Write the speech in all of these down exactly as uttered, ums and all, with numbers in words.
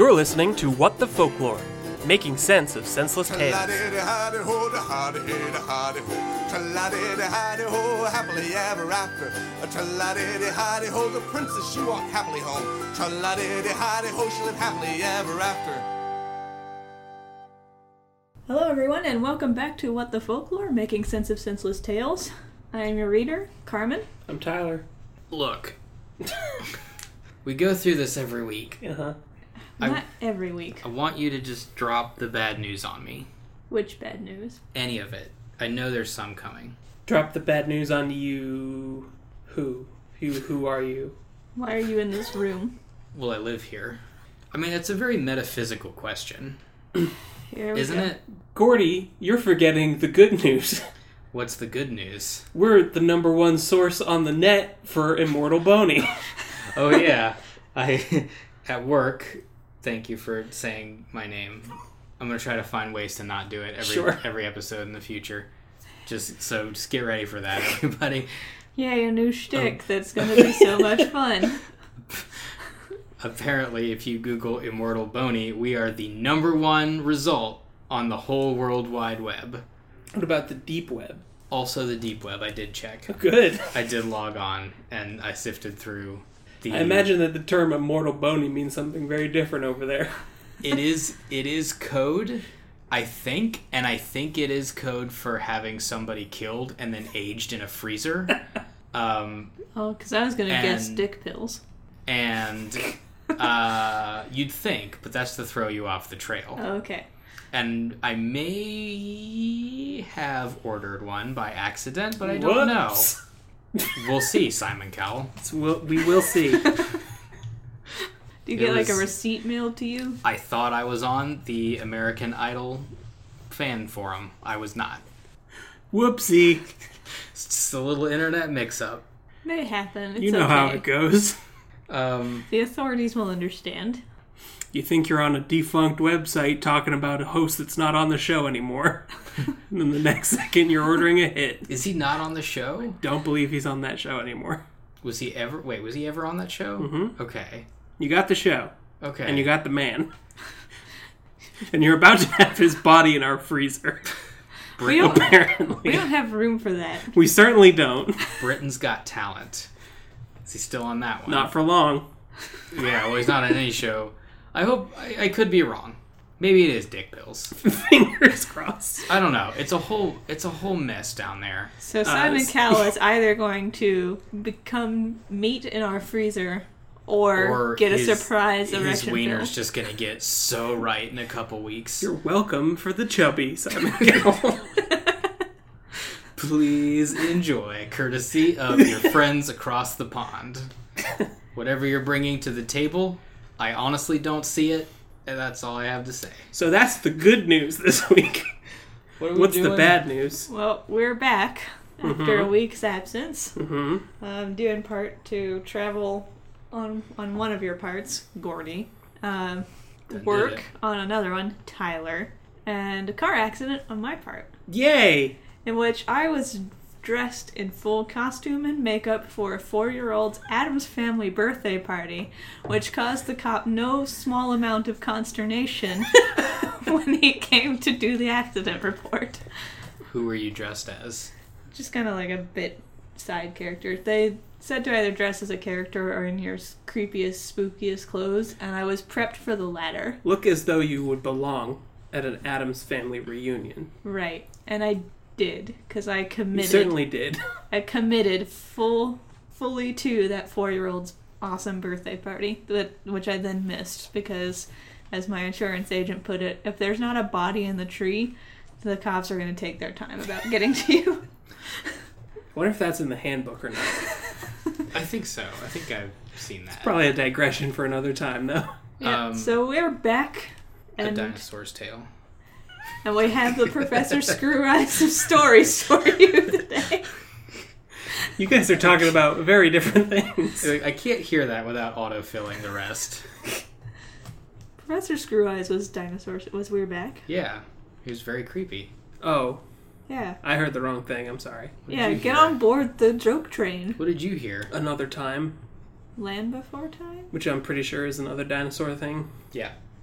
You're listening to What the Folklore, making sense of senseless tales. Tra-la-di-di-hi-di-ho, da-ha-di-hi-da-hi-di-ho. Tra-la-di-di-hi-di-ho, happily ever after. Tra-la-di-di-hi-di-ho, the princess, she walked happily home. Tra-la-di-di-hi-di-ho, she lived happily ever after. Hello everyone, and welcome back to What the Folklore, making sense of senseless tales. I am your reader, Carmen. I'm Tyler. Look, we go through this every week. Uh-huh. Not I, every week. I want you to just drop the bad news on me. Which bad news? Any of it. I know there's some coming. Drop the bad news on you. Who? You, who are you? Why are you in this room? Will I live here? I mean, it's a very metaphysical question. Here we Isn't go. it? Gordy, you're forgetting the good news. What's the good news? We're the number one source on the net for Immortal Boney. Oh, yeah. I, at work, thank you for saying my name. I'm going to try to find ways to not do it every Sure. every episode in the future. Just So just get ready for that, everybody. Yay, a new shtick um. that's going to be so much fun. Apparently, if you Google Immortal Boney, we are the number one result on the whole World Wide Web. What about the deep web? Also the deep web, I did check. Good. I did log on, and I sifted through the... I imagine that the term Immortal Boney means something very different over there. It is, it is code, I think, and I think it is code for having somebody killed and then aged in a freezer. Um, oh, because I was going to guess dick pills. And... Uh, you'd think, but that's to throw you off the trail. Oh, okay. And I may have ordered one by accident, but I don't Whoops. know. We'll see, Simon Cowell. We'll, we will see. Do you get It like was- a receipt mailed to you? I thought I was on the American Idol fan forum. I was not. Whoopsie. It's just a little internet mix-up. They happen. It's You know okay. how it goes. Um, The authorities will understand. You think you're on a defunct website talking about a host that's not on the show anymore. And then the next second you're ordering a hit. is he not on the show? Don't believe he's on that show anymore. Was he ever... Wait, was he ever on that show? Mm-hmm. Okay. You got the show. Okay. And you got the man. And you're about to have his body in our freezer. We don't, Apparently. we don't have room for that. We certainly don't. Britain's Got Talent. Is he still on that one? Not for long. Yeah, well, he's not on any show. I hope... I, I could be wrong. Maybe it is dick pills. Fingers crossed. I don't know. It's a whole... It's a whole mess down there. So Simon Uh, Cowell is either going to become meat in our freezer or, Or get his- a surprise His erection wiener's pill. just gonna get so right in a couple weeks. You're welcome for the chubby, Simon Cowell. Please enjoy, courtesy of your friends across the pond. Whatever you're bringing to the table, I honestly don't see it, and that's all I have to say. So that's the good news this week. What are we What's doing? the bad news? Well, we're back after a week's absence. Mm-hmm. Um, due in part to travel on on one of your parts, Gordy. Um, Done did work it. on another one, Tyler. And a car accident on my part, Yay! in which I was dressed in full costume and makeup for a four-year-old's Addams Family birthday party, which caused the cop no small amount of consternation when he came to do the accident report. Who were you dressed as? Just kind of like a bit side character. They said to either dress as a character or in your creepiest, spookiest clothes, and I was prepped for the latter. Look as though you would belong at an Addams Family reunion. Right. And I did, because I You committed. certainly did. I committed full, fully to that four-year-old's awesome birthday party, that which I then missed because, as my insurance agent put it, if there's not a body in the tree, the cops are going to take their time about getting to you. I wonder if that's in the handbook or not. I think so. I think I've seen that. Probably a digression for another time, though. Yeah. Um, so we're back, A and dinosaur's tail. and we have the Professor Screw Eyes of stories for you today. You guys are talking about very different things. I can't hear that without autofilling the rest. Professor Screw Eyes was dinosaurs. Was we're back? Yeah. He was very creepy. Oh, Yeah. I heard the wrong thing. I'm sorry. What did Yeah. you Get hear? on board the joke train. What did you hear? Another time, Land Before Time. which I'm pretty sure is another dinosaur thing. Yeah.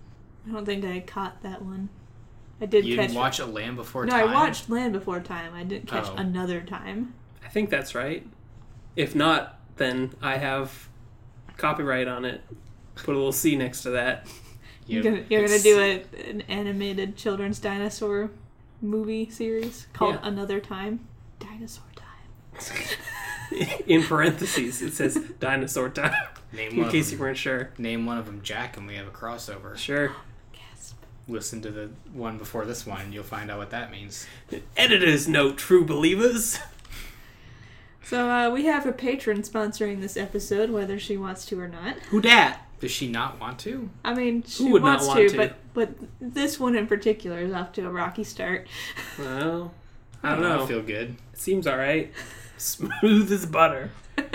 I don't think I caught that one. I did You catch. didn't watch A Land Before no, Time? I watched Land Before Time. I didn't catch Oh. Another Time. I think that's right. If not, then I have copyright on it. Put a little C next to that. You're You- gonna, you're gonna it's- do a, an animated children's dinosaur movie series called Yeah. Another Time. Dinosaur Time. In parentheses, it says dinosaur time. Name In one, of case you them, weren't sure. name one of them Jack, and we have a crossover. Sure. Gasp. Listen to the one before this one, and you'll find out what that means. Editor's note, true believers. So uh, we have a patron sponsoring this episode, whether she wants to or not. Who dat? Does she not want to? I mean, she would not wants want to, to? but but this one in particular is off to a rocky start. Well, I don't know. I feel good. It seems alright. Smooth as butter.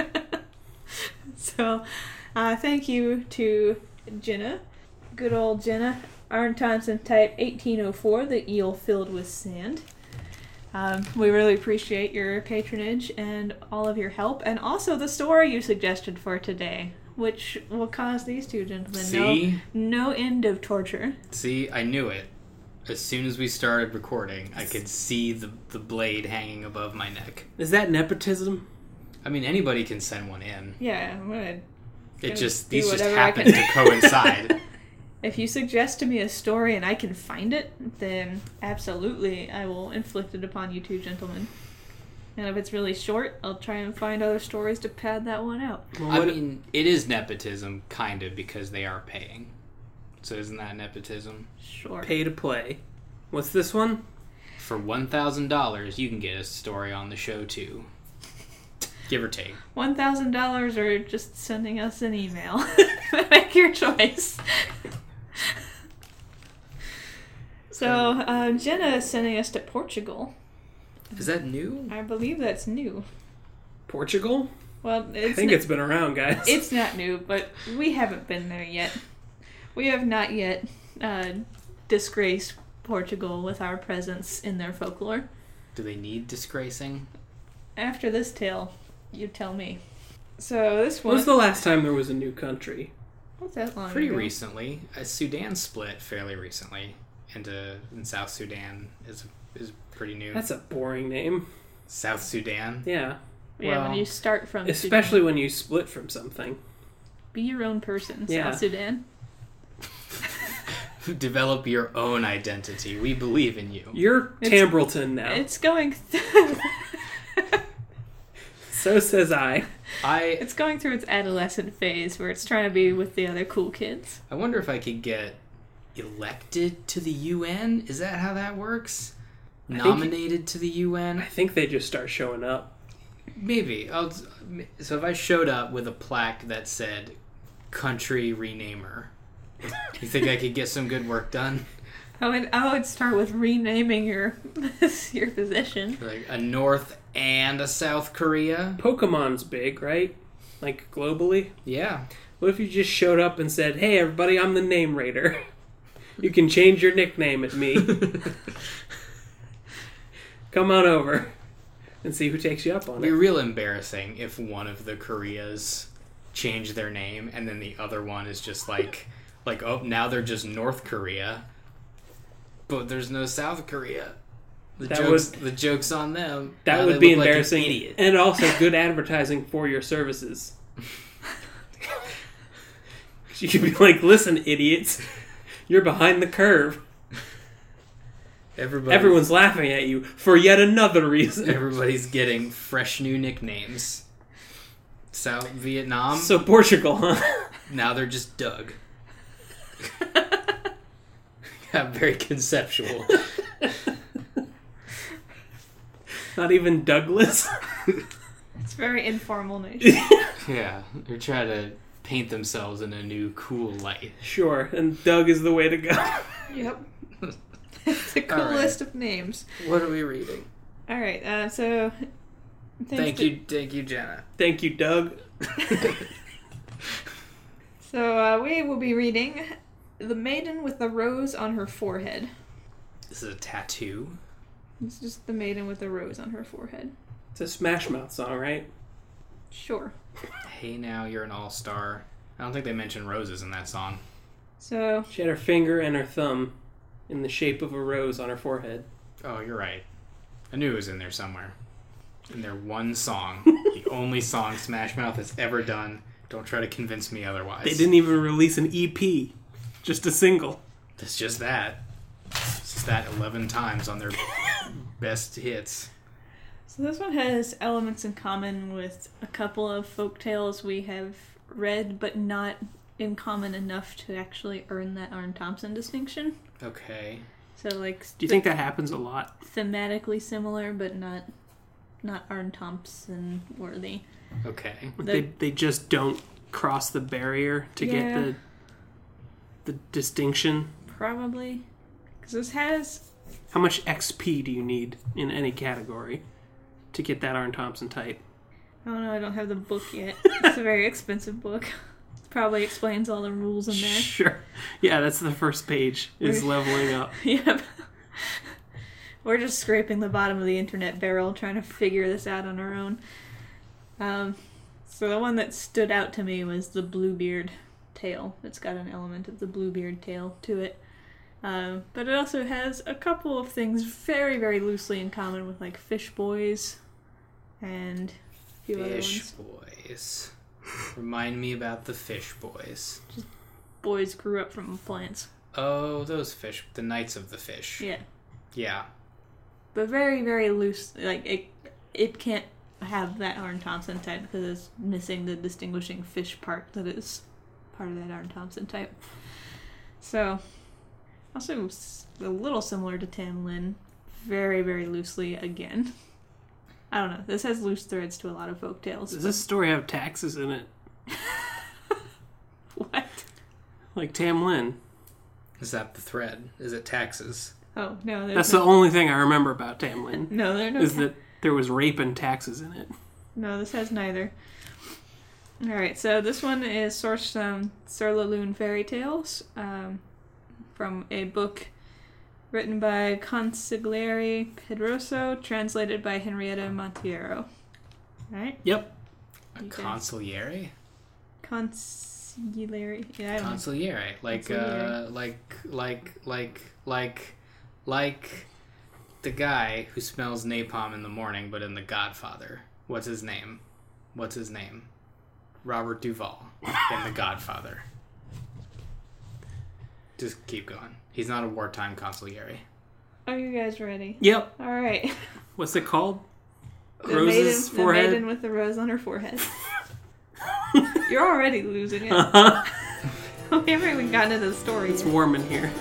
So, uh, thank you to Jenna, good old Jenna, Arn Thompson type eighteen oh four, the eel filled with sand. Um, we really appreciate your patronage and all of your help, and also the story you suggested for today, which will cause these two gentlemen See? no, no end of torture. See, I knew it. As soon as we started recording, I could see the, the blade hanging above my neck. Is that nepotism? I mean, anybody can send one in. Yeah, I'm gonna, It Gonna just do these just whatever I happen can. to coincide. if you suggest to me a story and I can find it, then absolutely I will inflict it upon you two gentlemen. And if it's really short, I'll try and find other stories to pad that one out. Well, I what- mean, it is nepotism, kind of, because they are paying. So isn't that nepotism? Sure. pay to play. What's this one? For one thousand dollars, you can get a story on the show, too. Give or take. one thousand dollars or just sending us an email. Make your choice. So, uh, Jenna is sending us to Portugal. Is that new? I believe that's new. Portugal? Well, it's I think n- it's been around, guys. it's not new, but we haven't been there yet. We have not yet uh, disgraced Portugal with our presence in their folklore. Do they need disgracing? After this tale, you tell me. So this When one... was the last time there was a new country? What's that long Pretty ago? recently. Uh, Sudan split fairly recently into and South Sudan is is pretty new. That's a boring name. South Sudan. Yeah. Yeah, when Well, you start from Especially Sudan. when you split from something. Be your own person, Yeah. South Sudan. Develop your own identity. We believe in you. You're It's- Tambleton now. It's going through... So says I. I it's going through its adolescent phase where it's trying to be with the other cool kids. I wonder if I could get elected to the U N. Is that how that works? I think- Nominated to the U I N? think they just start showing up. Maybe. I'll, so if I showed up with a plaque that said "Country Renamer," you think I could get some good work done? I would, I would start with renaming your your position. Like a North and a South Korea? Pokemon's big, right? Like globally. Yeah. What if you just showed up and said, "Hey, everybody, I'm the name raider. You can change your nickname at me. Come on over and see who takes you up on It'd be it." real embarrassing if one of the Koreas changed their name and then the other one is just like, like oh, now they're just North Korea, but there's no South Korea. The That joke's, would- the joke's on them. That Now would they be look like an embarrassing, idiot. and also good advertising for your services. You could be like, "Listen, idiots, you're behind the curve. Everybody's, Everyone's laughing at you for yet another reason." everybody's getting fresh new nicknames. South Vietnam. So Portugal, huh? Now they're just Doug. Got very conceptual. Not even Douglas. It's very informal nation. Yeah, they're trying to paint themselves in a new cool light. Sure, and Doug is the way to go. Yep. It's the All right. coolest of names. What are we reading? All right, uh, so... thanks Thank to- you, thank you, Jenna. Thank you, Doug. So uh, we will be reading The Maiden with the Rose on Her Forehead. This is a tattoo. It's just the maiden with the rose on her forehead. It's a Smash Mouth song, right? Sure. Hey now, you're an all-star. I don't think they mention roses in that song. So, She had her finger and her thumb in the shape of a rose on her forehead. Oh, you're right. I knew it was in there somewhere. In their one song. The only song Smash Mouth has ever done. Don't try to convince me otherwise. They didn't even release an E P. Just a single. It's just that. It's just that eleven times on their best hits. so this one has elements in common with a couple of folk tales we have read, but not in common enough to actually earn that Arn Thompson distinction. Okay. So, like, Do you think that happens a lot? thematically similar, but not not Arn Thompson worthy. Okay. Like The- they they just don't cross the barrier to Yeah. get the the distinction. Probably. Because this has... How much X P do you need in any category to get that Arn Thompson type? I don't know, I don't have the book yet. It's a very expensive book. Probably explains all the rules in there. Sure. Yeah, that's the first page, is leveling up. Yep. We're just scraping the bottom of the internet barrel trying to figure this out on our own. Um, so the one that stood out to me was the Bluebeard tale. It's got an element of the Bluebeard tale to it. Um, but it also has a couple of things very, very loosely in common with, like, Fish Boys and a few other Fish ones. Boys. Remind me about the Fish Boys. Boys grew up from plants. Oh, those fish. The Knights of the Fish. Yeah. Yeah. But very, very loose. Like, it it can't have that Arn Thompson type because it's missing the distinguishing fish part that is part of that Arn Thompson type. So, also s- a little similar to Tam Lin. Very, very loosely again. I don't know. This has loose threads to a lot of folk tales. Does this story have taxes in it? What? Like Tam Lin. Is that the thread? Is it taxes? Oh, no. There's That's no, the only thing I remember about Tam Lin. No, there are no Is ta- that there was rape and taxes in it. No, this has neither. Alright, so this one is sourced from Surlaloon Fairy Tales, um, from a book written by Consigliere Pedroso, translated by Henrietta Montiero. Right? Yep. A You guys- consigliere? Consigliere. Yeah, I don't know. Consigliere. Like, Consigliere. uh, like, like, like, like, like the guy who smells napalm in the morning, but in The Godfather. What's his name? What's his name? Robert Duvall in The Godfather. Just keep going. He's not a wartime consigliere. Are you guys ready? Yep. Alright. What's it called? The Rose's maiden, forehead? The maiden with the rose on her forehead. You're already losing it. Uh-huh. We haven't even gotten into the story It's yet. warm in here.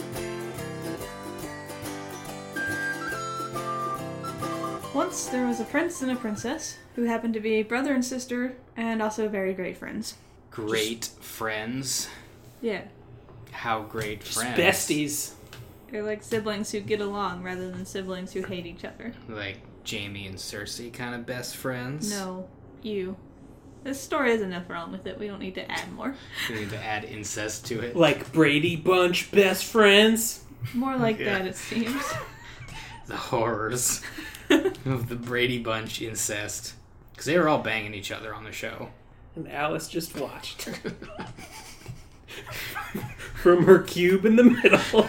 Once there was a prince and a princess who happened to be brother and sister and also very great friends. Great friends. Yeah. How great Just friends. besties. They're like siblings who get along rather than siblings who hate each other. Like Jamie and Cersei kind of best friends. No, you. This story has enough wrong with it. We don't need to add more. We need to add incest to it. Like Brady Bunch best friends. More like Yeah. that, it seems. The horrors of the Brady Bunch incest. Because they were all banging each other on the show. And Alice just watched. From her cube in the middle.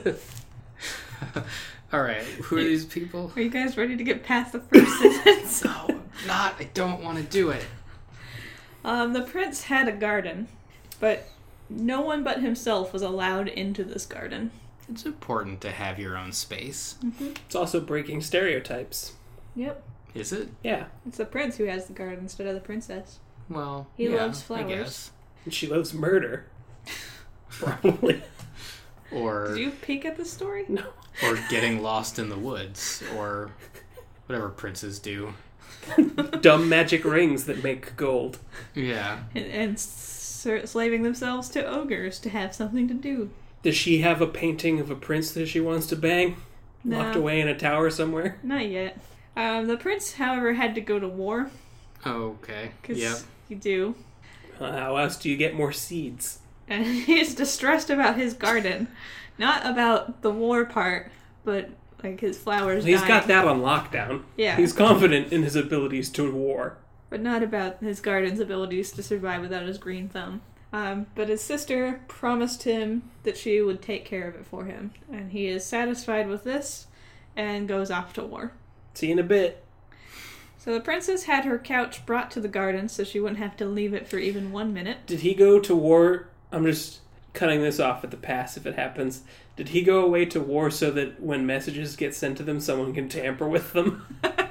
Alright, who are these people? Are you guys ready to get past the first sentence? No, I'm not. I don't want to do it. Um, the prince had a garden, but no one but himself was allowed into this garden. It's important to have your own space. It's also breaking stereotypes. Yep. Is it? Yeah. It's the prince who has the garden instead of the princess. Well, He yeah, loves I flowers. guess. And she loves murder. Probably. Or Did you peek at the story? No. or getting lost in the woods, or whatever princes do. Dumb magic rings that make gold. Yeah. And, and s- slaving themselves to ogres to have something to do. Does she have a painting of a prince that she wants to bang? No. Locked away in a tower somewhere? Not yet. Um, the prince, however, had to go to war. Okay. Because Yep. you do. Uh, how else do you get more seeds? And he's distressed about his garden. Not about the war part, but like his flowers He's dying. got that on lockdown. Yeah. He's confident in his abilities to war. But not about his garden's abilities to survive without his green thumb. Um, but his sister promised him that she would take care of it for him. And he is satisfied with this and goes off to war. See you in a bit. So the princess had her couch brought to the garden so she wouldn't have to leave it for even one minute. Did he go to war? I'm just cutting this off at the pass if it happens. Did he go away to war so that when messages get sent to them, someone can tamper with them?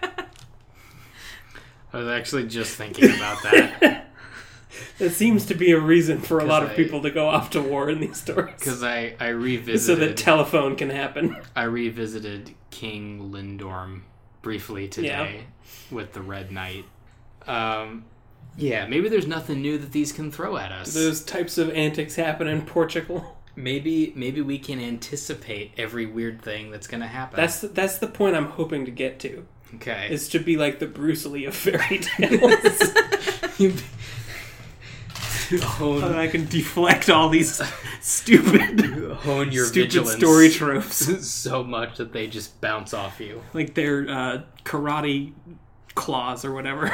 I was actually just thinking about that. That seems to be a reason for a lot of I- people to go off to war in these stories. Because I, I So revisited that telephone can happen. I revisited King Lindorm briefly today with the Red Knight. Um, yeah, maybe there's nothing new that these can throw at us. Do those types of antics happen in Portugal? Maybe maybe we can anticipate every weird thing that's going to happen. That's the, that's the point I'm hoping to get to. okay. Is to be like the Bruce Lee of fairy tales. hone, So that I can deflect all these stupid, hone your stupid vigilance story tropes. so much that they just bounce off you. Like their uh, karate claws or whatever.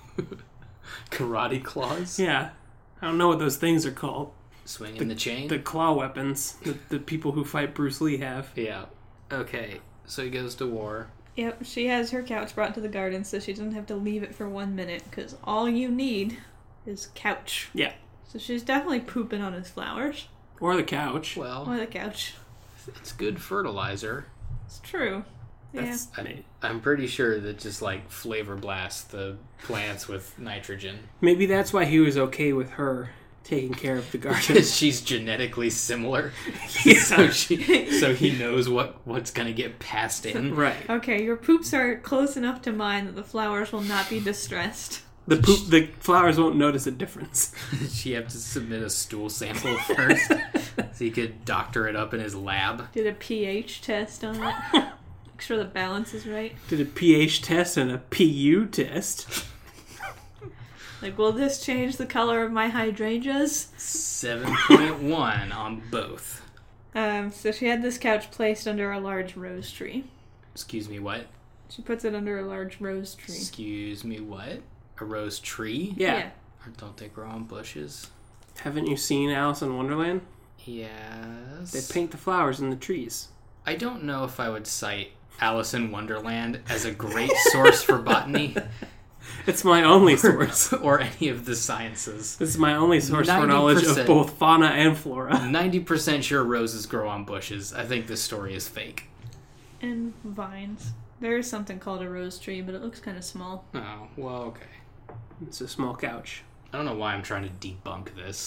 Karate claws? Yeah. I don't know what those things are called. Swinging the, chain? The claw weapons that the people who fight Bruce Lee have. Yeah. Okay, so he goes to war. Yep, she has her couch brought to the garden so she doesn't have to leave it for one minute, because all you need is couch. Yeah. So she's definitely pooping on his flowers. Or the couch. Well, Or the couch. it's good fertilizer. It's true. That's, I, I'm pretty sure that just like flavor blast the plants with nitrogen. Maybe that's why he was okay with her taking care of the garden. Because she's genetically similar. Yeah. So she so he knows what, what's gonna get passed in. Right. Yeah. Okay, your poops are close enough to mine that the flowers will not be distressed. The poop, the flowers won't notice a difference. She have to submit a stool sample first so he could doctor it up in his lab. Did a pH test on it. Make sure the balance is right. Did a pH test and a P U test. Like, will this change the color of my hydrangeas? seven point one on both. Um, so she had this couch placed under a large rose tree. Excuse me, what? She puts it under a large rose tree. Excuse me, what? A rose tree? Yeah. Or don't they grow on bushes? Haven't you seen Alice in Wonderland? Yes. They paint the flowers in the trees. I don't know if I would cite Alice in Wonderland as a great source for botany It's my only source. or any of the sciences. This is my only source for ninety knowledge of percent. both fauna and flora. ninety percent sure roses grow on bushes. I think this story is fake. And vines. There is something called a rose tree, but it looks kind of small. Oh, well, okay. It's a small couch. I don't know why I'm trying to debunk this.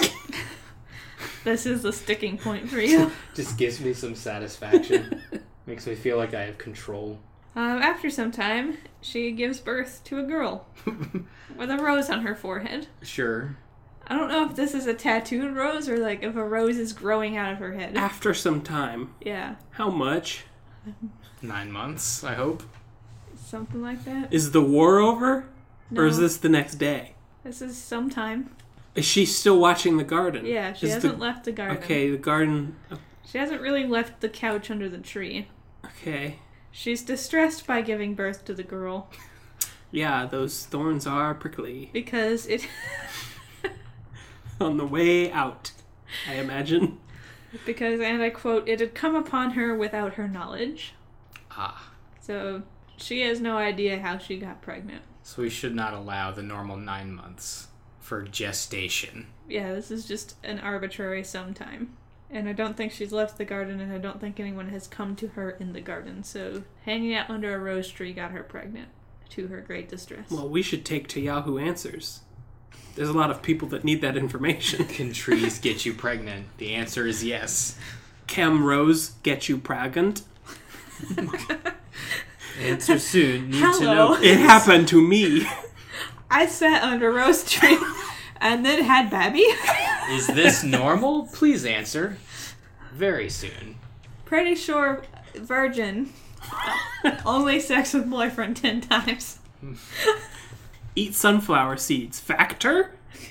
This is the sticking point for you. Just gives me some satisfaction. Makes me feel like I have control. Um, after some time, she gives birth to a girl with a rose on her forehead. Sure. I don't know if this is a tattooed rose or like if a rose is growing out of her head. After some time. Yeah, How much? Nine months, I hope. something like that. Is the war over? Or is No. this the next day? This is sometime. Is she still watching the garden? Yeah, she Is hasn't the... left the garden. Okay, the garden... She hasn't really left the couch under the tree. Okay. She's distressed by giving birth to the girl Yeah, those thorns are prickly. because it On the way out, I imagine. because and I quote, it had come upon her without her knowledge. Ah. So she has no idea how she got pregnant. So we should not allow the normal nine months for gestation. Yeah, this is just an arbitrary sometime. And I don't think she's left the garden, and I don't think anyone has come to her in the garden. So hanging out under a rose tree got her pregnant, to her great distress. Well, we should take to Yahoo Answers. There's a lot of people that need that information. Can trees get you pregnant? The answer is yes. Can Rose get you pregnant? Answer soon. Need Hello. to know. It happened to me. I sat under a rose tree and then had Babby. Is this normal? Please answer. Very soon. Pretty sure virgin. Only sex with boyfriend ten times. Eat sunflower seeds. Factor?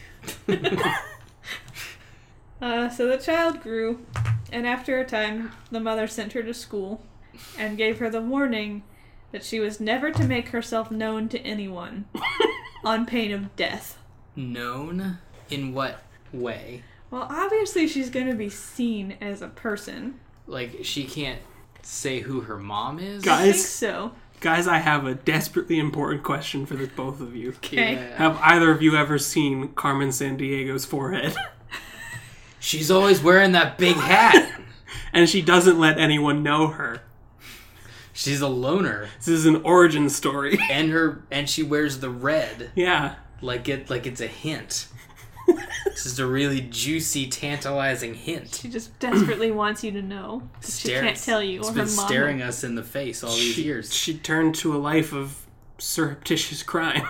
Uh, so the child grew, and after a time, the mother sent her to school and gave her the warning that she was never to make herself known to anyone on pain of death. Known? In what way? Well, obviously she's going to be seen as a person. Like, she can't say who her mom is? Guys. I think so. Guys, I have a desperately important question for the both of you. Okay. Yeah. Have either of you ever seen Carmen Sandiego's forehead? She's always wearing that big hat. And she doesn't let anyone know her. She's a loner. This is an origin story. And her and she wears the red. Yeah. Like it like it's a hint. This is a really juicy, tantalizing hint. She just desperately wants you to know. But she Stare- can't tell you. It's Or been her mom. staring us in the face all these she, years. She turned to a life of surreptitious crime.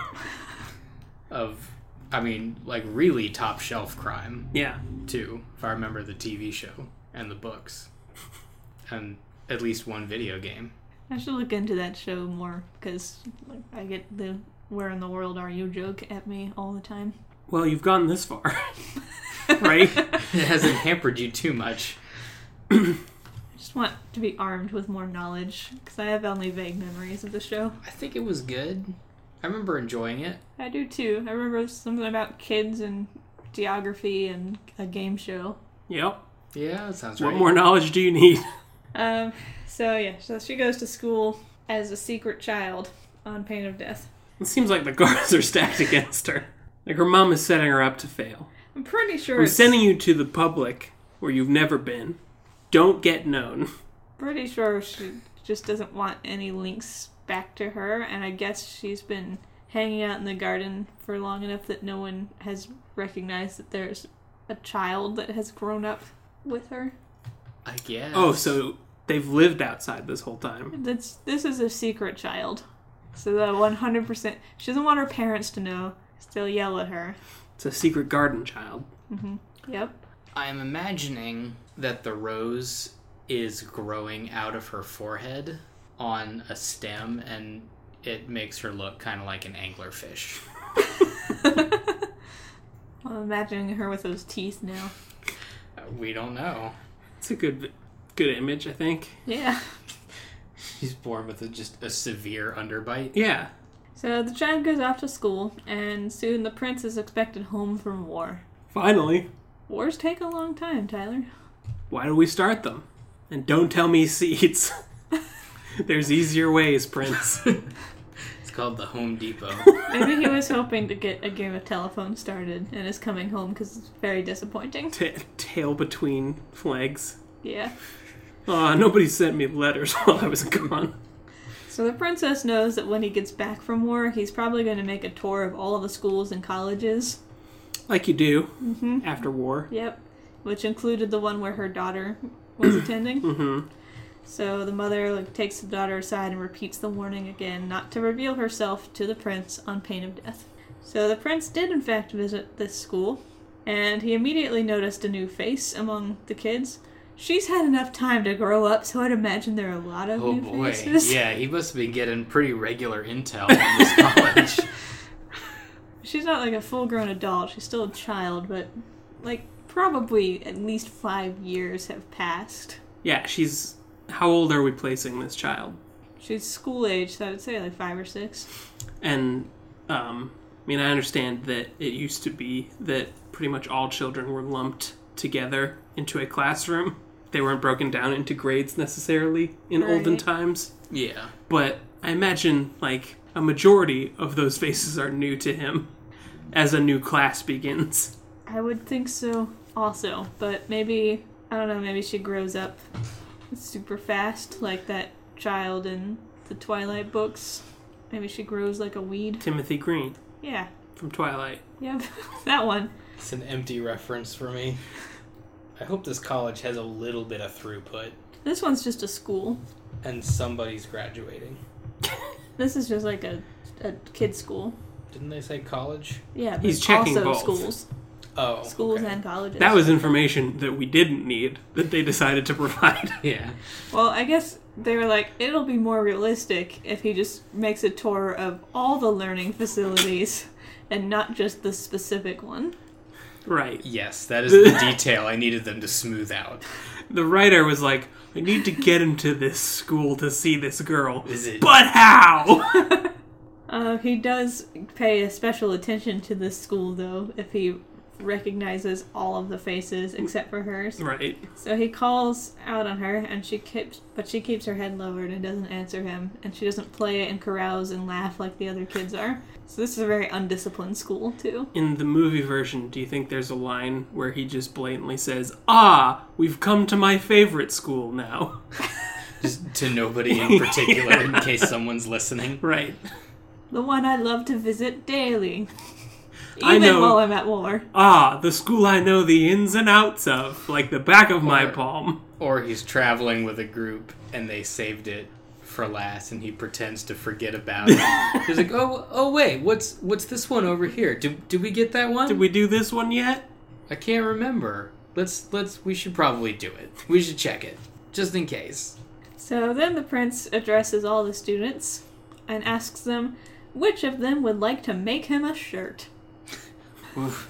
Of, I mean, like really top shelf crime, Yeah. too, if I remember the T V show and the books. And at least one video game. I should look into that show more, because like, I get the where in the world are you joke at me all the time. Well, you've gone this far. Right? It hasn't hampered you too much. I just want to be armed with more knowledge, because I have only vague memories of the show. I think it was good. I remember enjoying it. I do too. I remember something about kids and geography and a game show. Yep. Yeah, that sounds What right. more knowledge do you need? Um, so yeah, so she goes to school as a secret child on pain of death. It seems like the cards are stacked against her. Like her mom is setting her up to fail. I'm pretty sure I'm it's sending you to the public where you've never been. Don't get known. pretty sure she just doesn't want any links back to her, and I guess she's been hanging out in the garden for long enough that no one has recognized that there's a child that has grown up with her. I guess. Oh, so they've lived outside this whole time. That's this is a secret child. So the one hundred percent she doesn't want her parents to know. Still yell at her. It's a secret garden child. Yep. I'm imagining that the rose is growing out of her forehead on a stem, and it makes her look kind of like an anglerfish. I'm imagining her with those teeth now. Uh, We don't know. It's a good good image, I think. Yeah. He's born with a, just a severe underbite. Yeah. So the child goes off to school, and soon the prince is expected home from war. Finally. Wars take a long time, Tyler. Why do we start them? And don't tell me seeds. There's easier ways, Prince. It's called the Home Depot. Maybe he was hoping to get a game of telephone started and is coming home because it's very disappointing. T- tail between legs. Yeah. Aw, nobody sent me letters while I was gone. So the princess knows that when he gets back from war, he's probably going to make a tour of all of the schools and colleges. Like you do Mm-hmm. after war. Yep. Which included the one where her daughter was attending. Mm-hmm. So the mother like takes the daughter aside and repeats the warning again not to reveal herself to the prince on pain of death. So the prince did in fact visit this school, and he immediately noticed a new face among the kids. She's had enough time to grow up, so I'd imagine there are a lot of Oh new boy. faces. Yeah, he must have been getting pretty regular intel in this college. She's not like a full-grown adult. She's still a child, but like probably at least five years have passed. Yeah, she's... How old are we placing this child? She's school age, so I'd say like five or six. And, um... I mean, I understand that it used to be that pretty much all children were lumped together into a classroom. They weren't broken down into grades necessarily in Right. olden times. Yeah. But I imagine, like, a majority of those faces are new to him as a new class begins. I would think so also, but maybe, I don't know, maybe she grows up super fast like that child in the Twilight books. Maybe she grows like a weed. Timothy Green Yeah, from Twilight. yep, that one. It's an empty reference for me. I hope this college has a little bit of throughput This one's just a school. and somebody's graduating. This is just like a, a kid's school. Didn't they say college? Yeah, but He's checking also both. schools. Oh. Schools okay. and colleges. That was information that we didn't need that they decided to provide. Yeah. Well, I guess they were like, it'll be more realistic if he just makes a tour of all the learning facilities and not just the specific one. Right. Yes, that is the detail I needed them to smooth out. The writer was like, I need to get him to this school to see this girl. Is it? But how? Uh, he does pay a special attention to this school, though, if he recognizes all of the faces except for hers. Right. So he calls out on her, and she keeps, but she keeps her head lowered and doesn't answer him, and she doesn't play and carouse and laugh like the other kids are. So this is a very undisciplined school, too. In the movie version, do you think there's a line where he just blatantly says, "Ah, we've come to my favorite school now"? Just to nobody in particular, in case someone's listening. Right. The one I love to visit daily. I Even know- while I'm at war. Ah, the school I know the ins and outs of, like the back of my Or- palm. Or he's traveling with a group and they saved it for last, and he pretends to forget about it. He's like, "Oh, oh wait, what's what's this one over here? Did did we get that one? Did we do this one yet? I can't remember. Let's let's we should probably do it. We should check it just in case." So then the prince addresses all the students and asks them which of them would like to make him a shirt. Oof.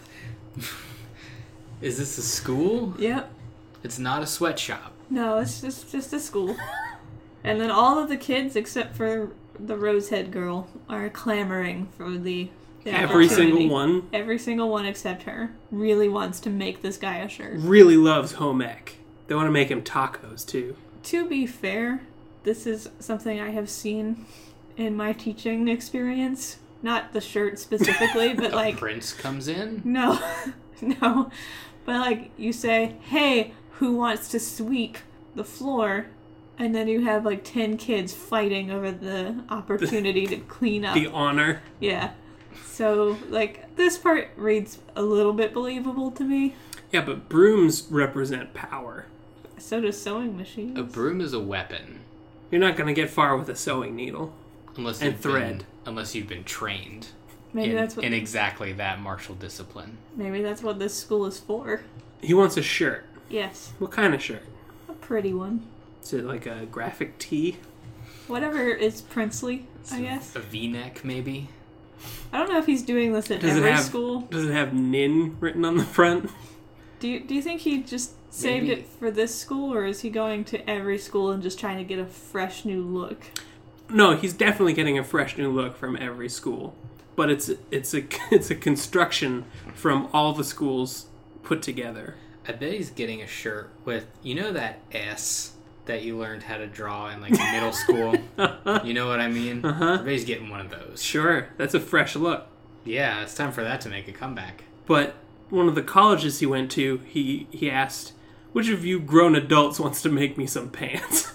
Is this a school? Yep. It's not a sweatshop. No, it's just just a school. And then all of the kids, except for the Rosehead girl, are clamoring for the, the Every opportunity. single one Every single one except her really wants to make this guy a shirt. really loves home ec. They want to make him tacos, too. To be fair, this is something I have seen in my teaching experience. Not the shirt specifically, but A like... prince comes in? No, no. But like, you say, hey, who wants to sweep the floor? And then you have like ten kids fighting over the opportunity to clean up. The honor. Yeah. So, like, this part reads a little bit believable to me. Yeah, but brooms represent power. So does sewing machines. A broom is a weapon. You're not going to get far with a sewing needle. Unless And you've thread. Been, unless you've been trained Maybe in, that's what. in exactly that martial discipline. Maybe that's what this school is for. He wants a shirt. Yes, What kind of shirt? a pretty one. Is it like a graphic tee? Whatever is princely, I guess. A V-neck, maybe? I don't know if he's doing this at Does it every have- school. Does it have Nin written on the front? Do you, do you think he just saved Maybe. it for this school, or is he going to every school and just trying to get a fresh new look? No, he's definitely getting a fresh new look from every school. But it's it's a it's a construction from all the schools put together. I bet he's getting a shirt with, you know that S that you learned how to draw in like middle school? You know what I mean? Uh-huh. I bet he's getting one of those. Sure, that's a fresh look. Yeah, it's time for that to make a comeback. But one of the colleges he went to, he he asked, "Which of you grown adults wants to make me some pants?"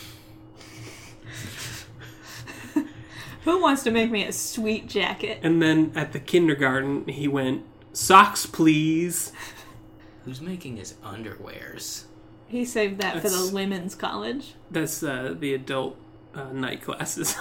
Who wants to make me a sweet jacket? And then at the kindergarten, he went, "Socks, please." Who's making his underwears? He saved that for That's- the women's college. That's uh, the adult uh, night classes.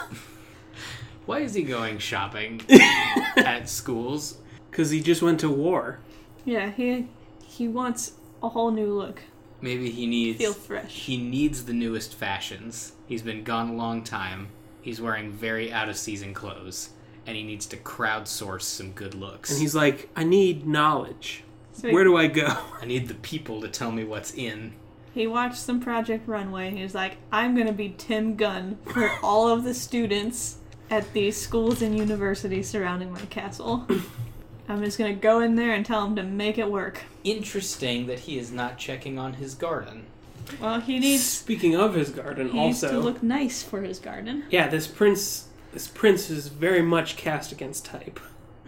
Why is he going shopping at schools? Because he just went to war. Yeah, he he wants a whole new look. Maybe he needs Feel fresh. he needs the newest fashions. He's been gone a long time. He's wearing very out of season clothes, and he needs to crowdsource some good looks. And he's like, "I need knowledge. So Where do I go?" I need the people to tell me what's in. He watched some Project Runway, and he was like, I'm going to be Tim Gunn for all of the students at these schools and universities surrounding my castle. I'm just going to go in there and tell them to make it work. Interesting that he is not checking on his garden. Well, he needs, Speaking of his garden, he needs also, to look nice for his garden. yeah, this prince, this prince is very much cast against type.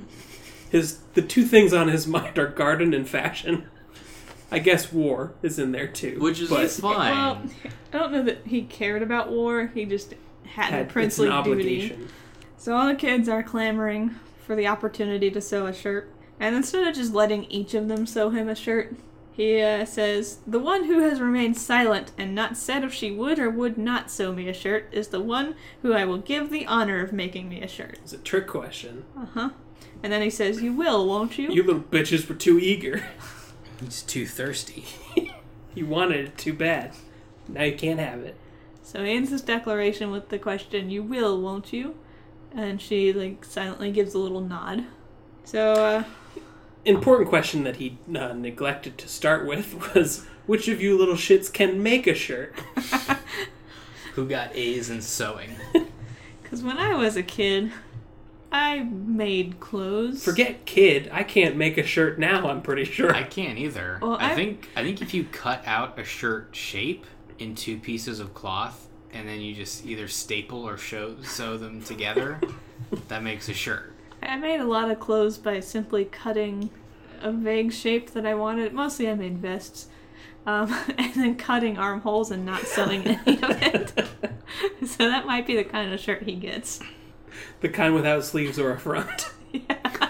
His the two things on his mind are garden and fashion. I guess war is in there too, Which is but fine. Well, I don't know that he cared about war. He just had, had- a it's princely an duty. obligation. So all the kids are clamoring for the opportunity to sew a shirt. And instead of just letting each of them sew him a shirt, he uh, says, the one who has remained silent and not said if she would or would not sew me a shirt is the one who I will give the honor of making me a shirt. It's a trick question. Uh-huh. And then he says, you will, won't you? You little bitches were too eager. He's too thirsty. You wanted it too bad. Now you can't have it. So he ends his declaration with the question, you will, won't you? And she, like, silently gives a little nod. So, uh... Important question that he uh, neglected to start with was, which of you little shits can make a shirt? Who got A's in sewing? Because when I was a kid, I made clothes. Forget kid. I can't make a shirt now, I'm pretty sure. I can't either. Well, I I- think I think if you cut out a shirt shape into pieces of cloth and then you just either staple or show, sew them together, that makes a shirt. I made a lot of clothes by simply cutting a vague shape that I wanted. Mostly I made vests. Um, and then cutting armholes and not sewing any of it. So that might be the kind of shirt he gets. The kind without sleeves or a front. Yeah.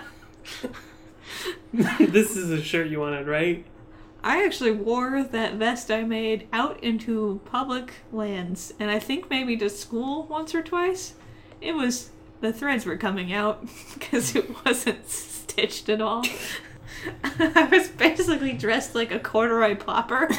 This is a shirt you wanted, right? I actually wore that vest I made out into public lands, and I think maybe to school once or twice. It was, the threads were coming out because it wasn't stitched at all. I was basically dressed like a corduroy popper.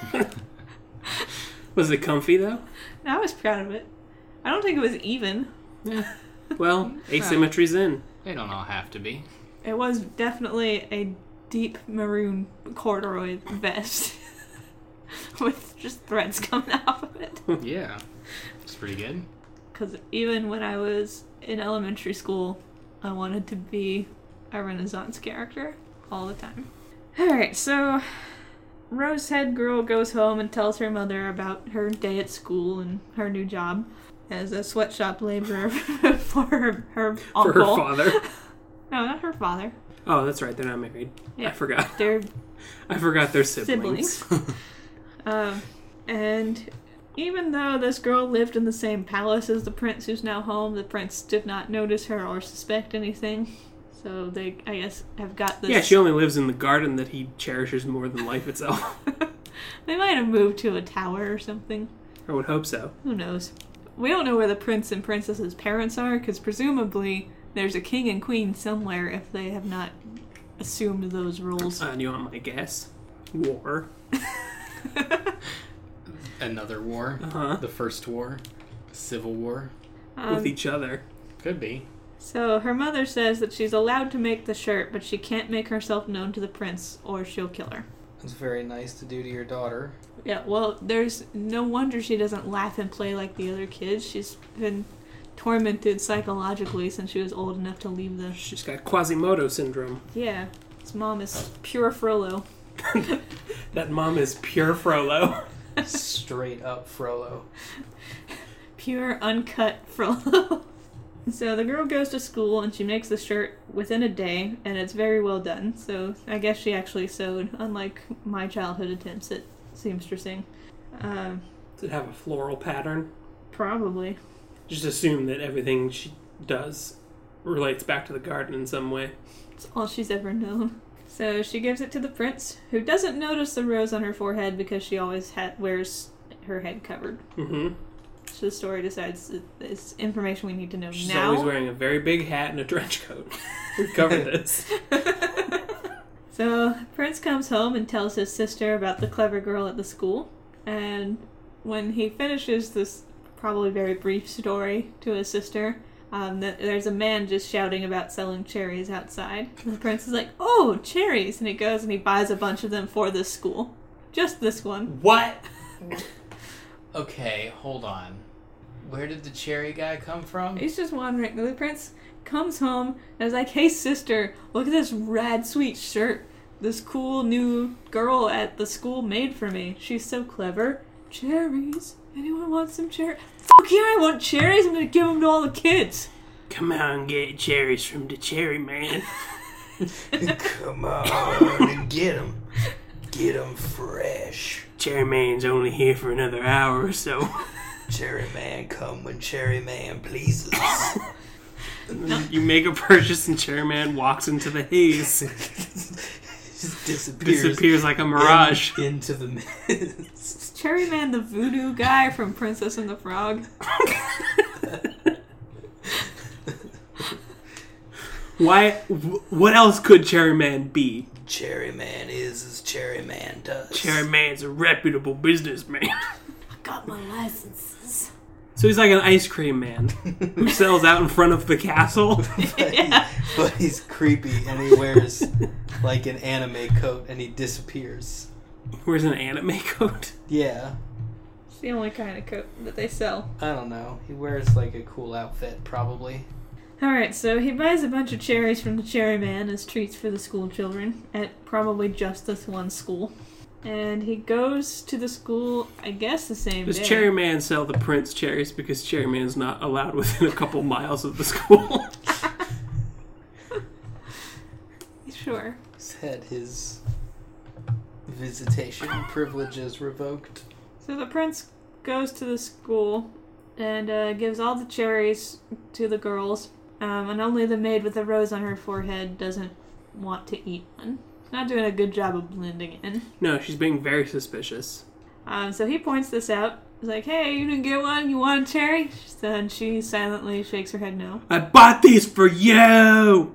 Was it comfy, though? I was proud of it. I don't think it was even. Yeah. Well, asymmetry's in. They don't all have to be. It was definitely a deep maroon corduroy vest with just threads coming out of it. Yeah. It's pretty good. Because even when I was in elementary school, I wanted to be a Renaissance character all the time. Alright, so Rosehead Girl goes home and tells her mother about her day at school and her new job as a sweatshop laborer for her, her uncle. For her father. No, not her father. Oh, that's right. They're not married. Yeah. I forgot. They're I forgot they're siblings. siblings. um, and even though this girl lived in the same palace as the prince who's now home, the prince did not notice her or suspect anything. So they, I guess, have got this... Yeah, she only lives in the garden that he cherishes more than life itself. They might have moved to a tower or something. I would hope so. Who knows? We don't know where the prince and princess's parents are, because presumably there's a king and queen somewhere if they have not assumed those roles. Uh, and you want my guess? War. Another war. Uh-huh. The first war. Civil war. Um, With each other. Could be. So her mother says that she's allowed to make the shirt, but she can't make herself known to the prince, or she'll kill her. It's very nice to do to your daughter. Yeah, well, there's no wonder she doesn't laugh and play like the other kids. She's been tormented psychologically since she was old enough to leave the... She's got Quasimodo syndrome. Yeah, his mom is pure Frollo. That mom is pure Frollo. Straight up Frollo. Pure, uncut Frollo. So the girl goes to school and she makes the shirt within a day, and it's very well done. So I guess she actually sewed, unlike my childhood attempts at seamstressing. Um, Does it have a floral pattern? probably. Just assume that everything she does relates back to the garden in some way. It's all she's ever known. So she gives it to the prince, who doesn't notice the rose on her forehead because she always ha- wears her head covered. Mm-hmm. So the story decides that it's information we need to know She's now. always wearing a very big hat and a trench coat. We've covered this. So Prince comes home and tells his sister about the clever girl at the school. And when he finishes this probably very brief story to his sister, um, that there's a man just shouting about selling cherries outside. And the prince is like, "Oh, cherries!" And he goes and he buys a bunch of them for this school. Just this one. What? Okay, hold on. Where did the cherry guy come from? He's just wandering. The prince comes home and is like, "Hey sister, look at this rad sweet shirt this cool new girl at the school made for me. She's so clever. Cherries. Anyone want some cherries? Fuck yeah, I want cherries. I'm gonna give them to all the kids." Come on, get cherries from the cherry man. Come on and get them. Get them fresh. Cherry man's only here for another hour or so. Cherry man, come when cherry man pleases. And then you make a purchase and cherry man walks into the haze. Just disappears. Disappears like a mirage. in- into the mist. Is Cherry Man the voodoo guy from Princess and the Frog? Why? wh- What else could Cherry Man be? Cherry man is as cherry man does. Cherry Man's a reputable businessman. I got my licenses. So he's like an ice cream man who sells out in front of the castle. But, Yeah. he, but he's creepy and he wears like an anime coat and he disappears. Wears an anime coat. Yeah. It's the only kind of coat that they sell. I don't know. He wears like a cool outfit, probably. Alright, so he buys a bunch of cherries from the Cherry Man as treats for the school children at probably just this one school. And he goes to the school, I guess, the same Does day. Cherry Man sell the Prince cherries because Cherry Man is not allowed within a couple miles of the school? Sure. He's had his visitation privileges revoked. So the prince goes to the school and uh, gives all the cherries to the girls, um, and only the maid with a rose on her forehead doesn't want to eat one. Not doing a good job of blending in. No, she's being very suspicious. Um, so he points this out. He's like, hey, you didn't get one? You want a cherry? Then she silently shakes her head no. I bought these for you!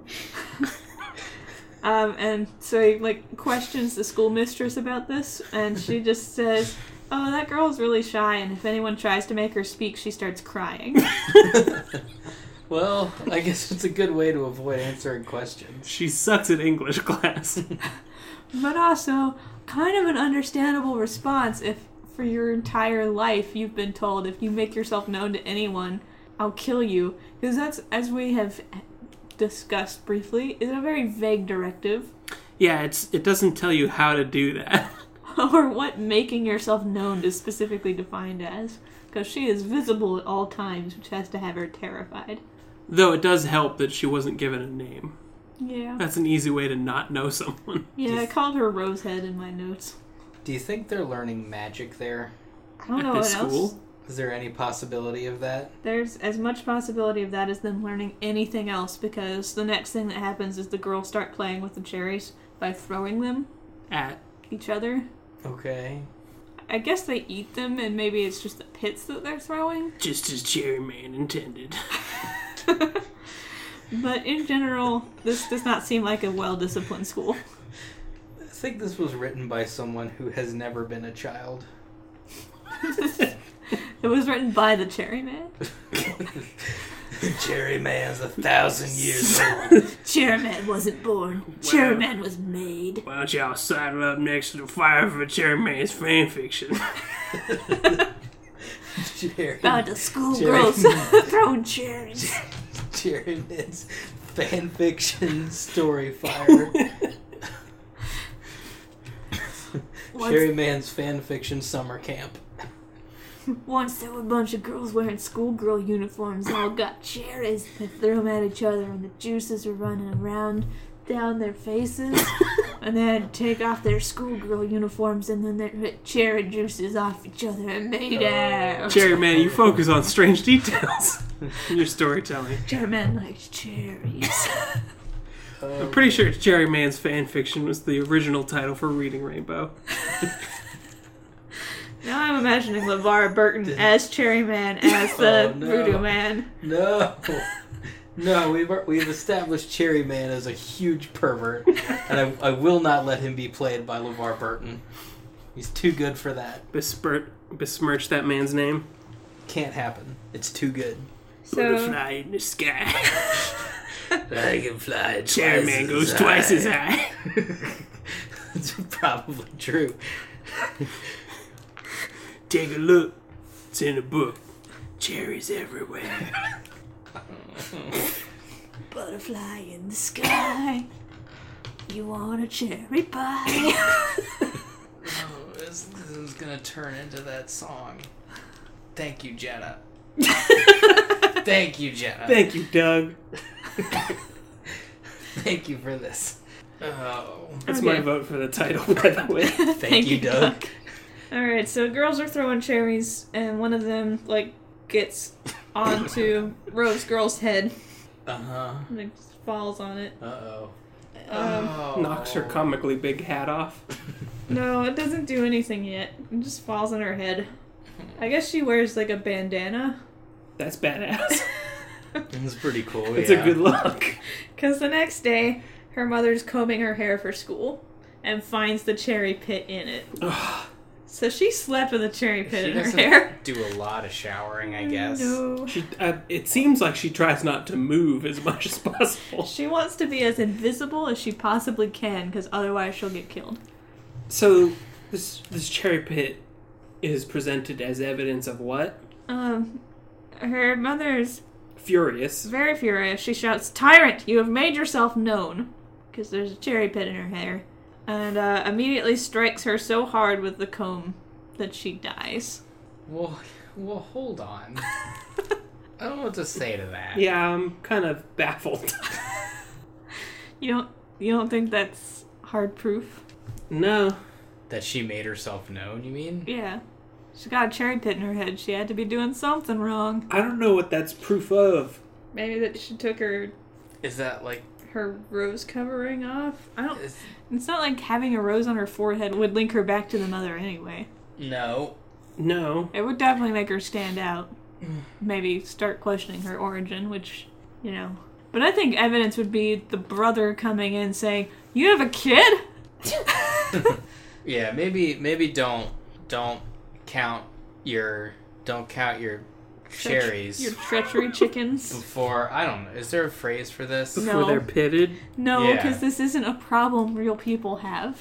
Um, and so he, like, questions the schoolmistress about this, and she just says, oh, that girl's really shy, and if anyone tries to make her speak, she starts crying. Well, I guess it's a good way to avoid answering questions. She sucks at English class. But also, kind of an understandable response if for your entire life you've been told if you make yourself known to anyone, I'll kill you. Because that's, as we have discussed briefly, is a very vague directive. Yeah, it's it doesn't tell you how to do that. Or what making yourself known is specifically defined as. Because she is visible at all times, which has to have her terrified. Though it does help that she wasn't given a name. Yeah. That's an easy way to not know someone. Yeah, I called her Rosehead in my notes. Do you think they're learning magic there? I don't know At what this else. school? Is there any possibility of that? There's as much possibility of that as them learning anything else, because the next thing that happens is the girls start playing with the cherries by throwing them At each other. Okay. I guess they eat them, and maybe it's just the pits that they're throwing. just as Cherry Man intended. But in general, this does not seem like a well-disciplined school. I think this was written by someone who has never been a child. It was written by the Cherry Man. Cherry Man's a thousand years old. Cherry Man wasn't born. Cherry Man was made. Why don't y'all sidle up next to the fire for Cherry Man's fanfiction? Cherry, About the schoolgirls Cherry throwing cherries. Cherry Man's fanfiction story fire. Once, Cherry Man's fanfiction summer camp. once there were a bunch of girls wearing schoolgirl uniforms, all got cherries. They threw them at each other, and the juices were running around down their faces. And they had to take off their schoolgirl uniforms, and then they hit cherry juices off each other and made out. Cherry Man, you focus on strange details in your storytelling. Cherry Man likes cherries. I'm pretty sure Cherry Man's fanfiction was the original title for Reading Rainbow. Now I'm imagining LeVar Burton as Cherry Man, as the Oh, no. Voodoo Man. No. No, we've we've established Cherry Man as a huge pervert, and I, I will not let him be played by LeVar Burton. He's too good for that. Besmirch, besmirch that man's name. Can't happen. It's too good. So, Butterfly in the sky. I can fly Cherry Man goes twice as high. It's probably true. Take a look. It's in the book. Cherries everywhere. butterfly in the sky. You want a cherry pie? Oh, this, this is gonna turn into that song. Thank you, Jenna. Thank you, Jenna. Thank you, Doug. Thank you for this. Oh. That's Okay. my vote for the title, by the way. Thank, you, Doug. Alright, so girls are throwing cherries, and one of them, like, gets onto Rose Girl's head Uh huh. and it just falls on it. Uh oh. Um, Oh. Knocks her comically big hat off. No, it doesn't do anything yet. It just falls on her head. I guess she wears, like, a bandana. That's badass. It's pretty cool. It's yeah. a good look. Because the next day, her mother's combing her hair for school and finds the cherry pit in it. So she slept with a cherry pit She in her doesn't hair. do a lot of showering, I guess. No. She, uh, it seems like she tries not to move as much as possible. She wants to be as invisible as she possibly can, because otherwise she'll get killed. So this this cherry pit is presented as evidence of what? Um, her mother's furious. Very furious, she shouts, "Tyrant, you have made yourself known!" Because there's a cherry pit in her hair. And uh, immediately strikes her so hard with the comb that she dies. Well, well, hold on. I don't know what to say to that. Yeah, I'm kind of baffled. You don't you don't think that's hard proof? No. That she made herself known, you mean? Yeah. She got a cherry pit in her head. She had to be doing something wrong. I don't know what that's proof of. Maybe that she took her Is that like... her rose covering off? I don't... Is... It's not like having a rose on her forehead would link her back to the mother anyway. No. No. It would definitely make her stand out. Maybe start questioning her origin, which, you know... But I think evidence would be the brother coming in saying, "You have a kid?" Yeah, maybe maybe don't don't count your don't count your cherries Your treachery chickens. before. I don't know. Is there a phrase for this? Before No. they're pitted. No, Yeah. because this isn't a problem real people have.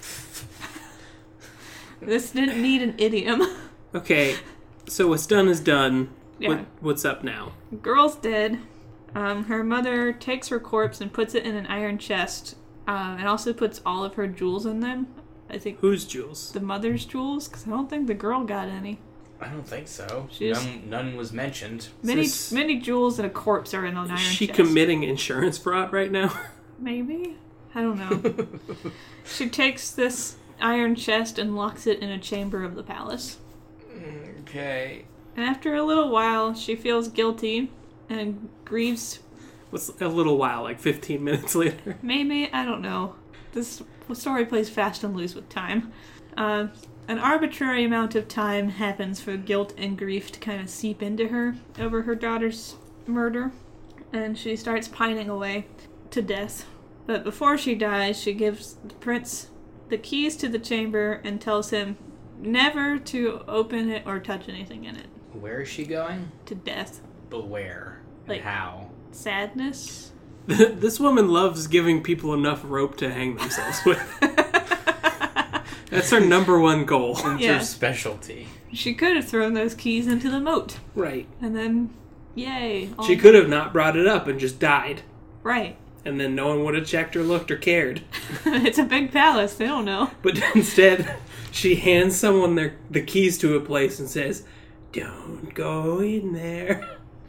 This didn't need an idiom. Okay, so what's done is done. Yeah. What, what's up now? Girl's dead. Um, her mother takes her corpse and puts it in an iron chest, um, and also puts all of her jewels in them. I think Whose jewels? the mother's jewels, because I don't think the girl got any. I don't think so. She just- None, none was mentioned. Many this- many jewels and a corpse are in an iron Is she chest. committing insurance fraud right now? Maybe? I don't know. She takes this iron chest and locks it in a chamber of the palace. Okay. And after a little while, she feels guilty and grieves. What's a little while, like fifteen minutes later? Maybe, I don't know. This story plays fast and loose with time. Uh, an arbitrary amount of time happens for guilt and grief to kind of seep into her over her daughter's murder. And she starts pining away to death. But before she dies, she gives the prince the keys to the chamber and tells him never to open it or touch anything in it. Where is she going? To death. But where? And Like- how? Sadness. This woman loves giving people enough rope to hang themselves with. That's her number one goal. It's Yeah. her specialty. She could have thrown those keys into the moat. Right. And then, yay. all- She could have not brought it up and just died. Right. And then no one would have checked or looked or cared. It's a big palace. They don't know. But instead, she hands someone their, the keys to a place and says, "Don't go in there."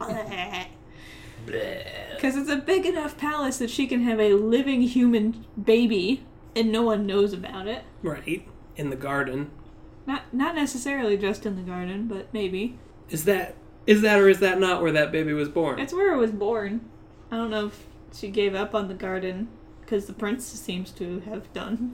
Because it's a big enough palace that she can have a living human baby and no one knows about it. Right. In the garden. Not not necessarily just in the garden, but maybe. Is that is that or is that not where that baby was born? It's where it was born. I don't know if she gave up on the garden because the prince seems to have done.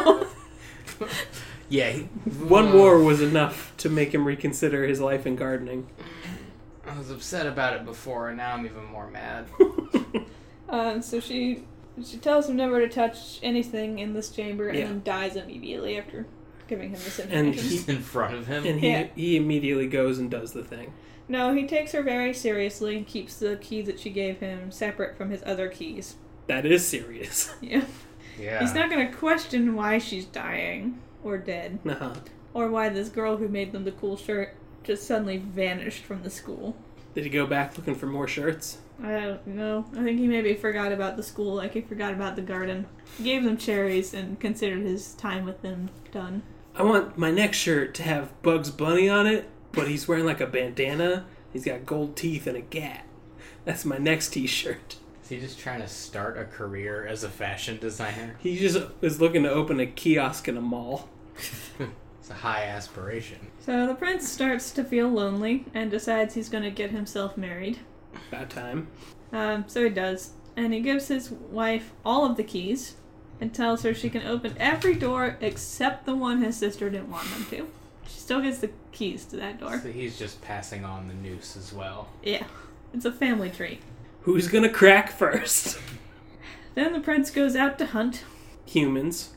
Yeah. he- One uh, war was enough to make him reconsider his life in gardening. I was upset about it before, and now I'm even more mad. Um, so she she tells him never to touch anything in this chamber and Yeah. then dies immediately after giving him this And information. he- He's in front of him. And he, Yeah. he immediately goes and does the thing. No, he takes her very seriously and keeps the keys that she gave him separate from his other keys. That is serious. Yeah. Yeah. He's not going to question why she's dying or dead Uh-huh. or why this girl who made them the cool shirt just suddenly vanished from the school. Did he go back looking for more shirts? I don't know. I think he maybe forgot about the school like he forgot about the garden. He gave them cherries and considered his time with them done. I want my next shirt to have Bugs Bunny on it, but he's wearing like a bandana. He's got gold teeth and a gat. That's my next t-shirt. Is he just trying to start a career as a fashion designer? He just is looking to open a kiosk in a mall. It's a high aspiration. So the prince starts to feel lonely and decides he's going to get himself married. About time. Um, so he does. And he gives his wife all of the keys and tells her she can open every door except the one his sister didn't want them to. She still gets the keys to that door. So he's just passing on the noose as well. Yeah. It's a family trait. Who's gonna crack first? Then the prince goes out to hunt Humans.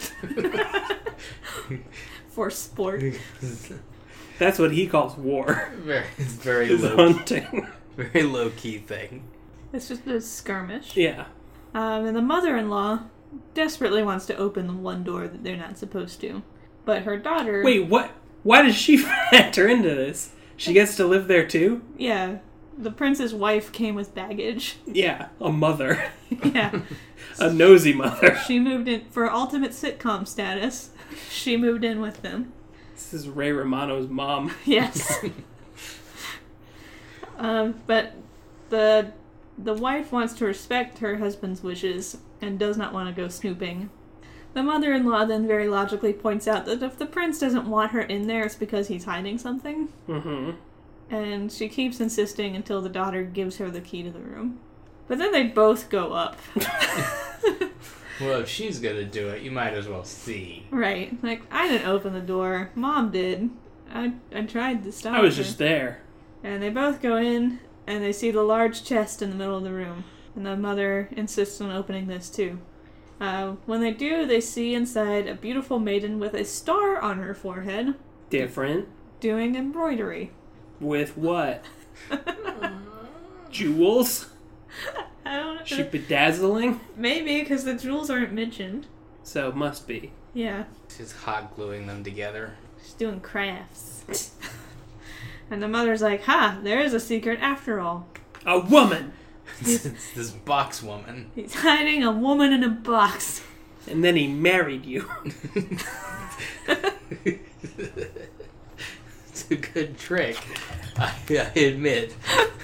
for sport. That's what he calls war. Very, it's very Is low, hunting. very low key thing. It's just a skirmish. Yeah. Um, and the mother-in-law desperately wants to open the one door that they're not supposed to. But her daughter... Wait, what? Why does she factor into this? She gets to live there too? Yeah. the prince's wife came with baggage. Yeah, a mother. Yeah. A nosy mother. She moved in for ultimate sitcom status. She moved in with them. This is Ray Romano's mom. Yes. um, but the the wife wants to respect her husband's wishes and does not want to go snooping. The mother-in-law then very logically points out that if the prince doesn't want her in there, it's because he's hiding something. Mm-hmm. And she keeps insisting until the daughter gives her the key to the room. But then they both go up. Well, if she's gonna do it, you might as well see. Right. Like, I didn't open the door. Mom did. I I tried to stop I was her. just there. And they both go in, and they see the large chest in the middle of the room. And the mother insists on opening this, too. Uh, when they do, they see inside a beautiful maiden with a star on her forehead, Different. doing embroidery. With what? Jewels? I don't know. She bedazzling? Maybe, because the jewels aren't mentioned. So it must be. Yeah. She's hot gluing them together. She's doing crafts. And the mother's like, ha, there is a secret after all. A woman! It's, it's this box woman. He's hiding a woman in a box. And then he married you. It's a good trick, I, I admit.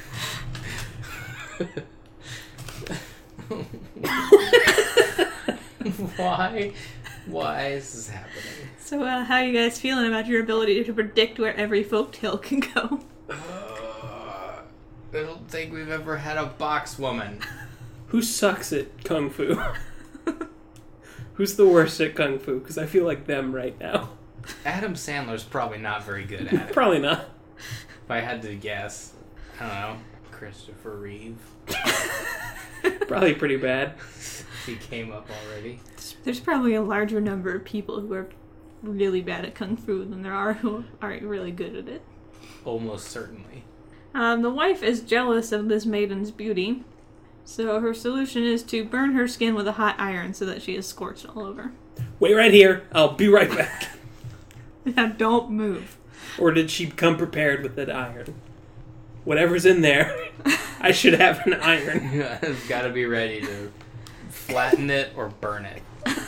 Why? Why is this happening? So, uh, how are you guys feeling about your ability to predict where every folktale can go? Uh, I don't think we've ever had a box woman. Who sucks at Kung Fu? Who's the worst at Kung Fu? Because I feel like them right now. Adam Sandler's probably not very good at it. Probably not. If I had to guess, I don't know, Christopher Reeve. Probably pretty bad. He came up already. There's probably a larger number of people who are really bad at Kung Fu than there are who aren't really good at it. Almost certainly. Um, the wife is jealous of this maiden's beauty, so her solution is to burn her skin with a hot iron so that she is scorched all over. Wait right here. I'll be right back. Now don't move. Or did she come prepared with that iron? Whatever's in there, I should have an iron. I've got to be ready to flatten it or burn it.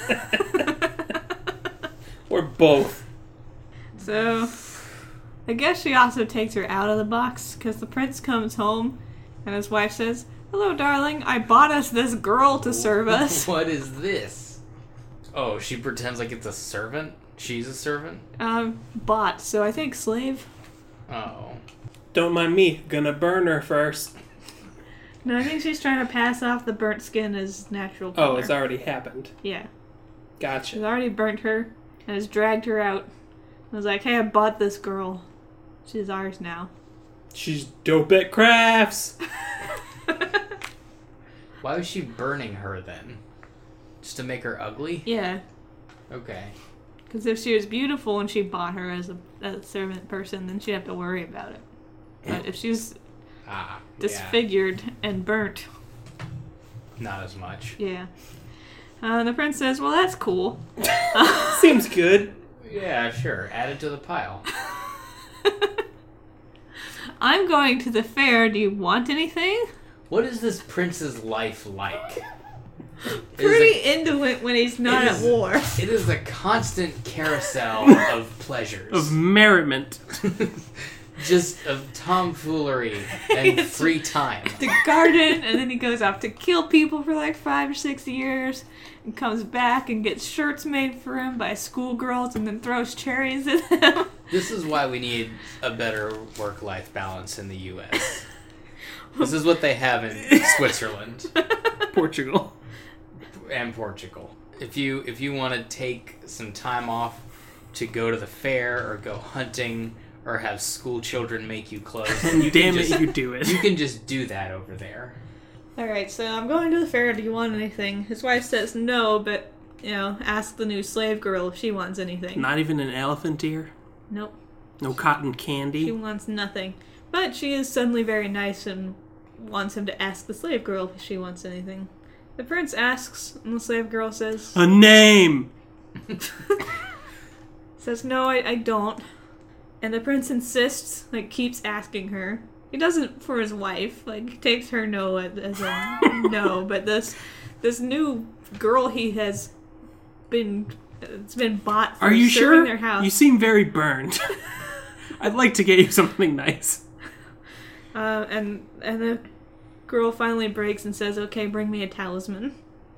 Or both. So, I guess she also takes her out of the box, because the prince comes home, and his wife says, "Hello, darling, I bought us this girl to serve us." What is this? Oh, she pretends like it's a servant? She's a servant? Um, bought, so I think slave. Oh. Don't mind me. Gonna burn her first. No, I think she's trying to pass off the burnt skin as natural color. Oh, it's already happened. Yeah. She's Gotcha. already burnt her, and has dragged her out. I was like, hey, I bought this girl. She's ours now. She's dope at crafts. Why was she burning her then? Just to make her ugly? Yeah. Okay. Because if she was beautiful and she bought her as a, a servant person, then she'd have to worry about it. But if she's Ah, disfigured and burnt, yeah. Not as much. yeah. Uh, the prince says, well, that's cool. Seems good. Yeah, sure. Add it to the pile. I'm going to the fair. Do you want anything? What is this prince's life like? It Pretty is a- into it when he's not it at is- war. It is a constant carousel of pleasures. Of merriment. Just of tomfoolery and It's- free time. The garden, and then he goes off to kill people for like five or six years, and comes back and gets shirts made for him by schoolgirls, and then throws cherries at them. This is why we need a better work-life balance in the U S This is what they have in Switzerland Portugal. and Portugal. If you if you want to take some time off to go to the fair or go hunting or have school children make you clothes, And you can damn it, just- you do it. You can just do that over there. Alright, so I'm going to the fair. Do you want anything? His wife says no, but, you know, ask the new slave girl if she wants anything. Not even an elephant ear? Nope. No cotton She candy? wants nothing. But she is suddenly very nice and wants him to ask the slave girl if she wants anything. The prince asks, and the slave girl says, A name! says, no, I, I don't. And the prince insists, like, keeps asking her. he doesn't for his wife. Like, he takes her no as a no, but this this new girl he has been it's been bought for Are you serving sure? their house. You seem very burned. I'd like to get you something nice. Uh, and and the girl finally breaks and says, "Okay, bring me a talisman."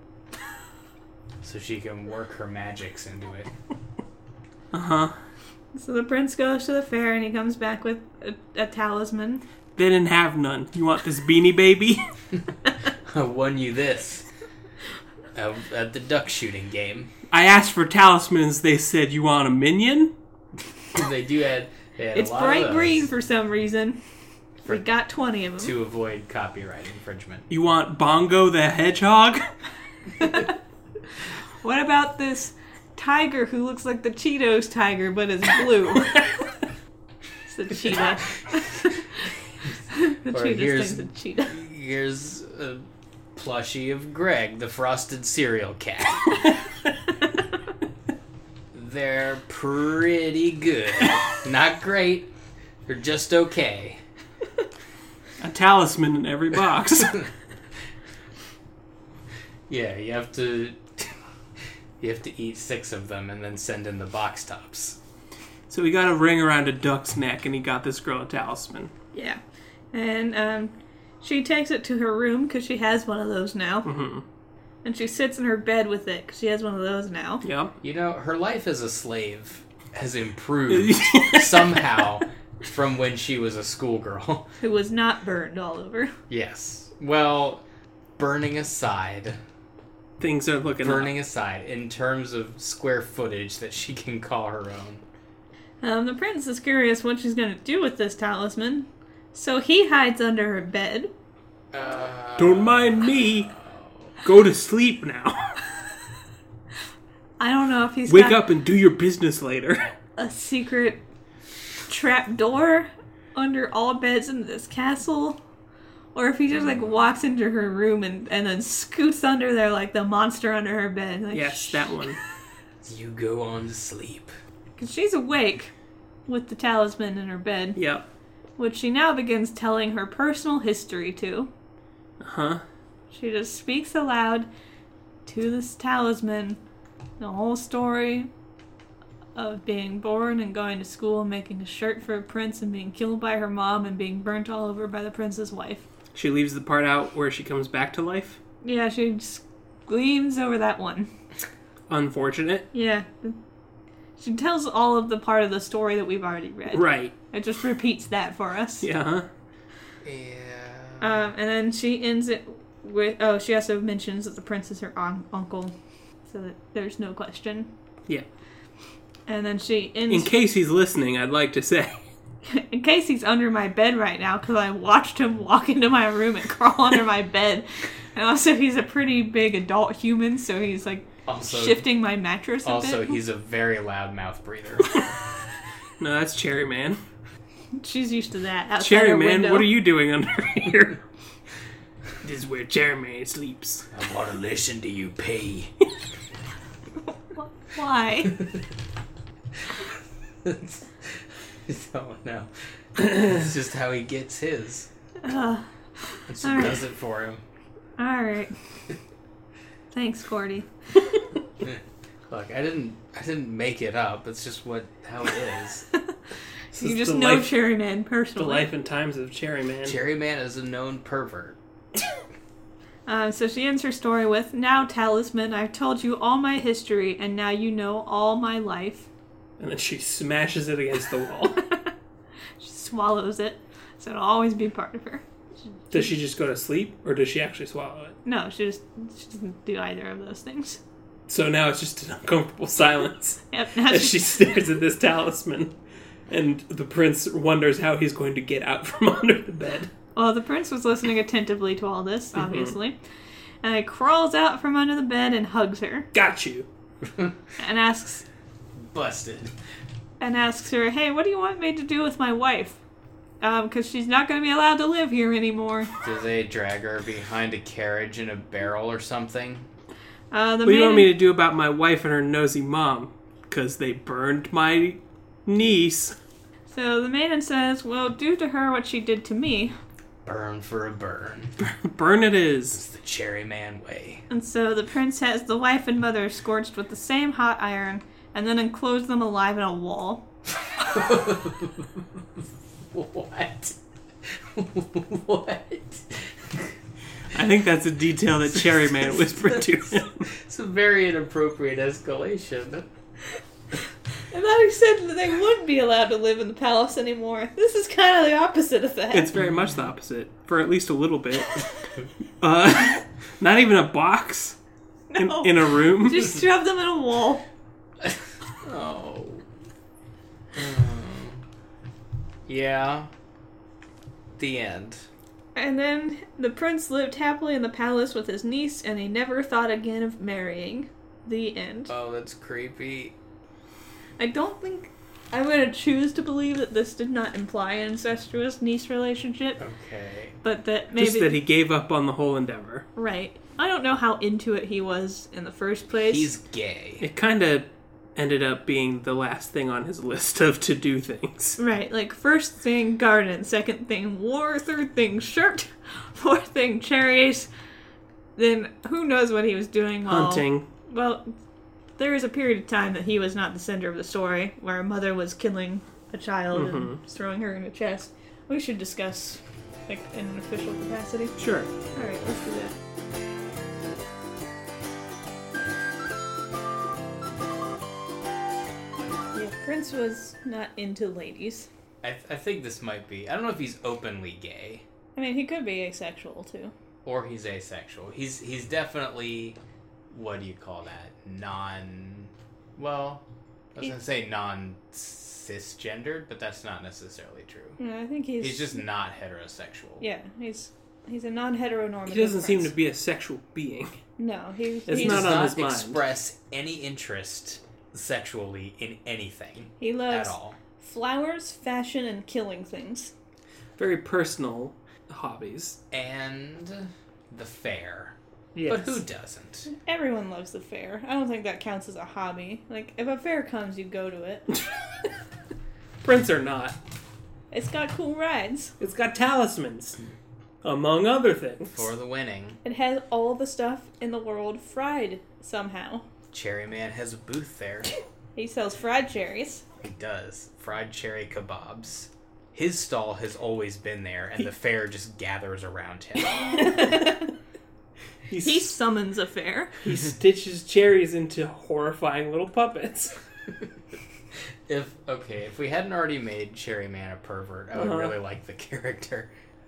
So she can work her magics into it. Uh-huh. So the prince goes to the fair and he comes back with a, a talisman. They didn't have none. You want this Beanie Baby? I won you this. Uh, at the duck shooting game. I asked for talismans. They said, you want a minion? They do add... They had It's a lot bright of those green for some reason. For- We got twenty of them. to avoid copyright infringement. You want Bongo the Hedgehog? What about this tiger who looks like the Cheetos tiger but is blue? It's the cheetah. The Or cheetah here's- thing's a cheetah. Here's a plushie of Greg, the frosted cereal cat. They're pretty good. Not great. They're just okay. A talisman in every box. Yeah, you have to you have to eat six of them and then send in the box tops. So he got a ring around a duck's neck and he got this girl a talisman. Yeah. And um, she takes it to her room because she has one of those now. Mm-hmm. And she sits in her bed with it because she has one of those now. Yep. You know, her life as a slave has improved somehow from when she was a schoolgirl. Who was not burned all over. Yes. Well, burning aside, Things are looking burning up. aside, in terms of square footage that she can call her own. Um, the prince is curious what she's going to do with this talisman. So he hides under her bed. Uh, Don't mind me. Go to sleep now. I don't know if he's Wake got up and do your business later. a secret trap door under all beds in this castle. Or if he just like walks into her room and, and then scoots under there like the monster under her bed. Like, Yes, that one. You go on to sleep. Because she's awake with the talisman in her bed, Yep. which she now begins telling her personal history to. Uh-huh. She just speaks aloud to this talisman the whole story of being born and going to school and making a shirt for a prince and being killed by her mom and being burnt all over by the prince's wife. She leaves the part out where she comes back to life. Yeah, she just gleams over that one. Unfortunate. Yeah. She tells all of the part of the story that we've already read. Right. It just repeats that for us. Yeah, huh? Yeah. Um, and then she ends it with... Oh, she also mentions that the prince is her un- uncle. So that there's no question. Yeah. And then she ends... In case he's listening, I'd like to say. In case he's under my bed right now, because I watched him walk into my room and crawl under my bed. And also, he's a pretty big adult human, so he's like Also, shifting my mattress a also bit. he's a very loud mouth breather. No, that's Cherry Man. She's used to that. Outside Cherry her Man, window. what are you doing under here? This is where Cherry Man sleeps. I want to listen to you pee. Why? Don't know. It's just how he gets his. uh, And she Alright. does it for him. Alright. Thanks, Cordy. Look, I didn't I didn't make it up. It's just what how it is. This You is just the know life, Cherry Man the personally. life and times of Cherry Man. Cherry Man is a known pervert. Um, so she ends her story with, "Now, Talisman, I've told you all my history, and now you know all my life." And then she smashes it against the wall. She swallows it, so it'll always be part of her. Does she just go to sleep, or does she actually swallow it? No, she just she doesn't do either of those things. So now it's just an uncomfortable silence Yep. Now as she, she stares at this talisman. And the prince wonders how he's going to get out from under the bed. well, the prince was listening attentively to all this, obviously, and he crawls out from under the bed and hugs her Got you. and asks Busted. and asks her, "Hey, what do you want me to do with my wife? Um, because she's not going to be allowed to live here anymore." Do they drag her behind a carriage in a barrel or something? Uh, the What do you man- want me to do about my wife and her nosy mom? Because they burned my niece. So the maiden says, well, do to her what she did to me. Burn for a burn. Burn it It's is. the Cherry Man way. And so the prince has the wife and mother scorched with the same hot iron and then enclosed them alive in a wall. What? What? I think that's a detail that Cherry Man whispered to him. It's a very inappropriate escalation. I thought he said that they wouldn't be allowed to live in the palace anymore. This is kind of the opposite of that. It's very much the opposite, for at least a little bit. Uh, not even a box in, No. in a room. Just shove them in a wall. Oh. Hmm. Yeah. The end. And then the prince lived happily in the palace with his niece, and he never thought again of marrying. The end. Oh, that's creepy. I don't think... I'm going to choose to believe that this did not imply an incestuous niece relationship, Okay. but that maybe... Just that he gave up on the whole endeavor. Right. I don't know how into it he was in the first place. He's gay. It kind of ended up being the last thing on his list of to-do things. Right, like, first thing, garden. Second thing, war. Third thing, shirt. Fourth thing, cherries. Then, who knows what he was doing while... Hunting. Well, there is a period of time that he was not the center of the story, where a mother was killing a child and Mhm. throwing her in a chest. We should discuss, like, in an official capacity. Sure. Alright, let's do that. Yeah, Prince was not into ladies. I, th- I think this might be... I don't know if he's openly gay. I mean, he could be asexual, too. Or he's asexual. He's he's definitely... What do you call that? Non... Well, I was He- going to say non-cisgendered, but that's not necessarily true. Yeah, I think he's... He's just not heterosexual. Yeah, he's he's a non-heteronormative He doesn't seem to prince. be a sexual being. No, he, It's he's... He not does on not his mind. express any interest sexually in anything He loves at all. flowers, fashion, and killing things. Very personal hobbies. And the fair. Yes. But who doesn't? Everyone loves the fair. I don't think that counts as a hobby. Like, if a fair comes, you go to it. Prince or not. It's got cool rides. It's got talismans, among other things. For the winning, It has all the stuff in the world fried somehow. Cherry Man has a booth there. He sells fried cherries. He does. Fried cherry kebabs. His stall has always been there, and the fair just gathers around him. He, He s- summons a fair. he stitches cherries into horrifying little puppets. If okay, if we hadn't already made Cherry Man a pervert, I would Uh-huh. really like the character.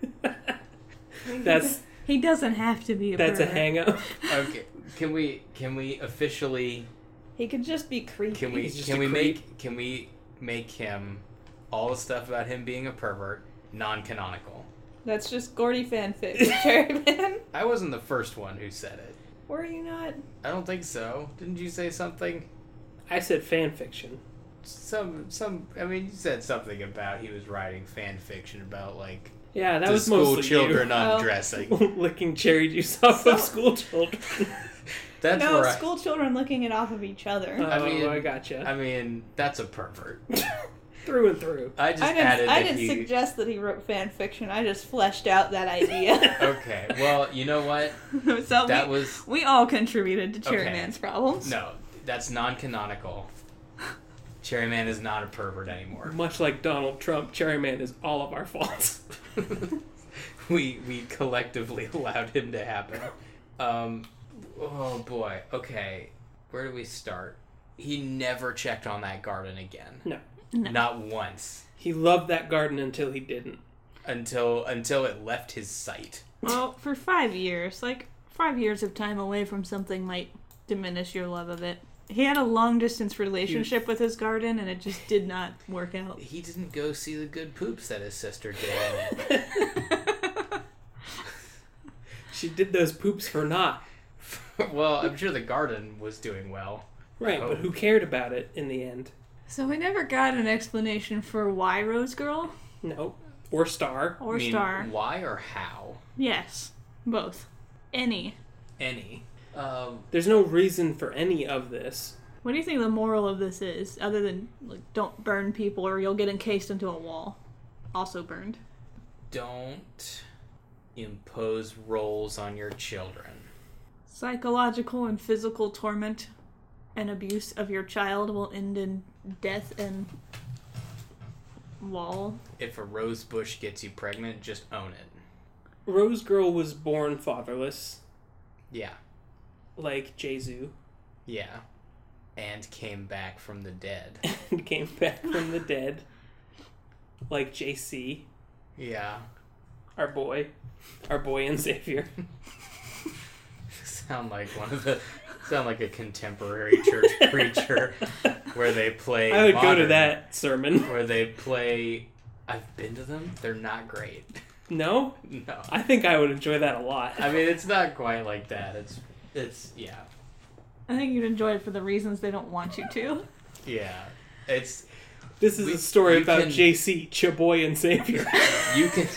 That's He doesn't have to be a that's a pervert. hang up. Okay, can we can we officially He could just be creepy. can we He's just can a we creep. make can we make him all the stuff about him being a pervert non-canonical? That's just Gordy fanfic. Cherry Man. I wasn't the first one who said it. Were you not? I don't think so. Didn't you say something? I said fan fiction. Some some. I mean, you said something about he was writing fan fiction about like Yeah, that the was school mostly children Oh. undressing. you. Licking cherry juice off So- of school children. That's no, where I, school children licking it off of each other. Oh, I, mean- gotcha. I mean, that's a pervert. through and through. I just I didn't, added I that didn't he. suggest that he wrote fan fiction. I just fleshed out that idea. Okay, well, you know what? so That we, was we all contributed to Cherry Okay. Man's problems. no. That's non-canonical. Cherry Man is not a pervert anymore. Much like Donald Trump, Cherry Man is all of our faults. we we collectively allowed him to happen. Um, oh boy. Okay, where do we start? He never checked on that garden again. No. No. Not once. He loved that garden until he didn't. Until until it left his sight. Well, for five years, like five years of time away from something might diminish your love of it. He had a long distance relationship with his garden, and it just did not work out. He didn't go see the good poops that his sister did in it. She did those poops for naught. Well, I'm sure the garden was doing well. Right, Oh. but who cared about it in the end? So we never got an explanation for why Rose Girl No. Or Star. or I mean, Star. why or how? Yes, both. Any. Any. Um, There's no reason for any of this. What do you think the moral of this is, other than like, don't burn people or you'll get encased into a wall? Also burned. Don't impose roles on your children. Psychological and physical torment and abuse of your child will end in death and wall. If a rose bush gets you pregnant, just own it. Rose Girl was born fatherless, Yeah. like Jesu, Yeah. And came back from the dead. and came back from the dead, like J C, Yeah. our boy, our boy and savior. Sound like one of the... Sound like a contemporary church preacher where they play I would modern, go to that sermon. Where they play... I've been to them. They're not great. No? No. I think I would enjoy that a lot. I mean, it's not quite like that. It's... It's... Yeah. I think you'd enjoy it for the reasons they don't want you to. Yeah. It's... This is We- a story you about can- J C, Chaboy and Savior. You can...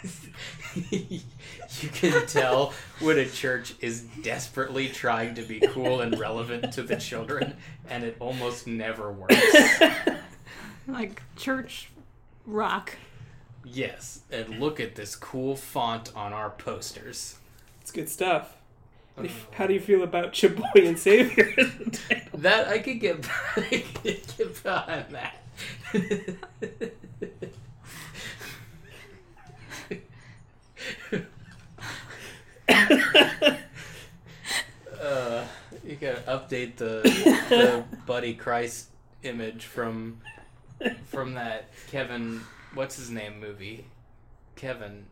You can tell when a church is desperately trying to be cool and relevant to the children, and it almost never works. Like church rock. Yes, and look at this cool font on our posters. It's good stuff. How do you feel about Chaboy and Savior as the title? That I could get, I could get behind that. uh, you gotta update the the Buddy Christ image from from that Kevin, what's his name movie? Kevin.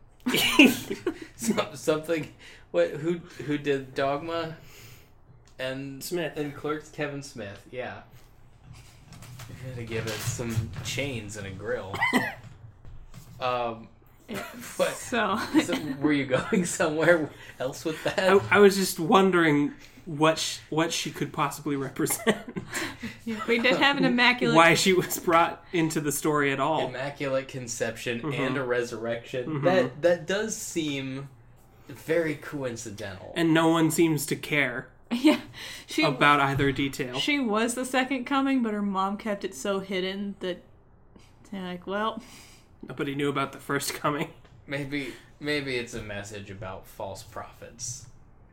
Some, something. What? Who who did Dogma? And Smith. and Clerks. Kevin Smith. Yeah. You gotta give it some chains and a grill. um. What? So, So, were you going somewhere else with that? I, I was just wondering what sh- what she could possibly represent. we did have an immaculate. Why she was brought into the story at all. Immaculate conception Mhm. and a resurrection. Mhm. That that does seem very coincidental. And no one seems to care Yeah, she about either detail. she was the second coming, but her mom kept it so hidden that they're like, well, Nobody knew about the first coming. maybe maybe it's a message about false prophets.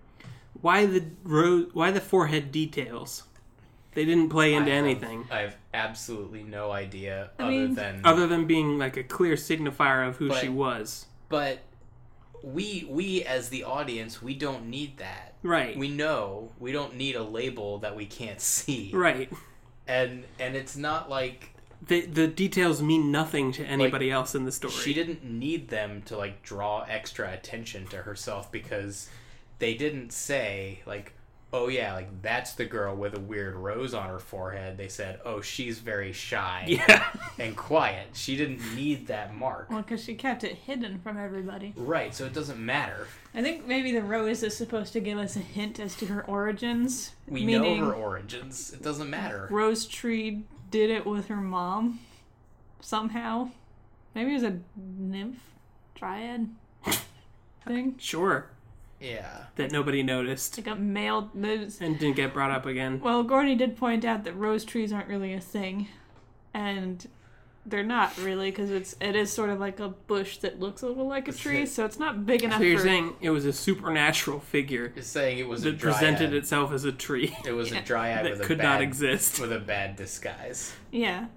Why the ro- Why the forehead details? They didn't play into I have- anything I have absolutely no idea I other mean- than other than being like a clear signifier of who But- she was. but we we as the audience, we don't need that. Right. We know we don't need a label that we can't see. Right. And and it's not like The the details mean nothing to anybody else in the story. she didn't need them to like draw extra attention to herself, because they didn't say like, oh yeah, like that's the girl with a weird rose on her forehead. They said, oh, she's very shy Yeah. and quiet. She didn't need that mark. well, because she kept it hidden from everybody. Right, so it doesn't matter. I think maybe the rose is supposed to give us a hint as to her origins. We meaning know her origins. It doesn't matter. Rose Tree did it with her mom somehow. Maybe it was a nymph, dryad thing. Sure. Yeah. That nobody noticed It got mailed. there's- and didn't get brought up again. Well, Gordy did point out that rose trees aren't really a thing, and they're not really, because it's it is sort of like a bush that looks a little like a tree, so it's not big enough So you're for. saying it was a supernatural figure It's saying it was a that dryad. presented itself as a tree It was Yeah. a dryad that with a could bad, not exist. with a bad disguise. Yeah,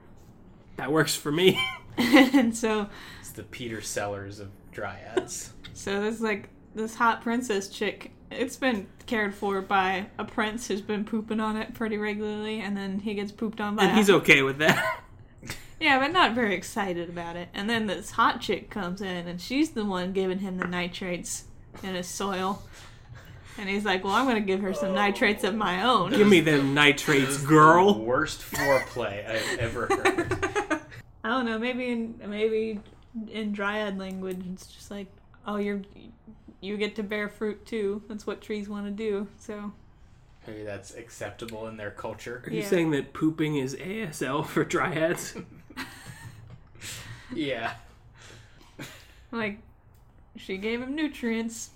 That works for me. and so It's the Peter Sellers of dryads. so this like this hot princess chick. It's been cared for by a prince who's been pooping on it pretty regularly, and then he gets pooped on by. And a- he's okay with that. Yeah, but not very excited about it. And then this hot chick comes in, and she's the one giving him the nitrates in his soil. And he's like, well, I'm going to give her some nitrates of my own. Give me them nitrates, This is girl. The worst foreplay I've ever heard. I don't know, maybe in maybe in dryad language, it's just like, oh, you're you get to bear fruit too. That's what trees want to do. So Maybe that's acceptable in their culture. Are you Yeah. saying that pooping is A S L for dryads? Yeah. like, she gave him nutrients,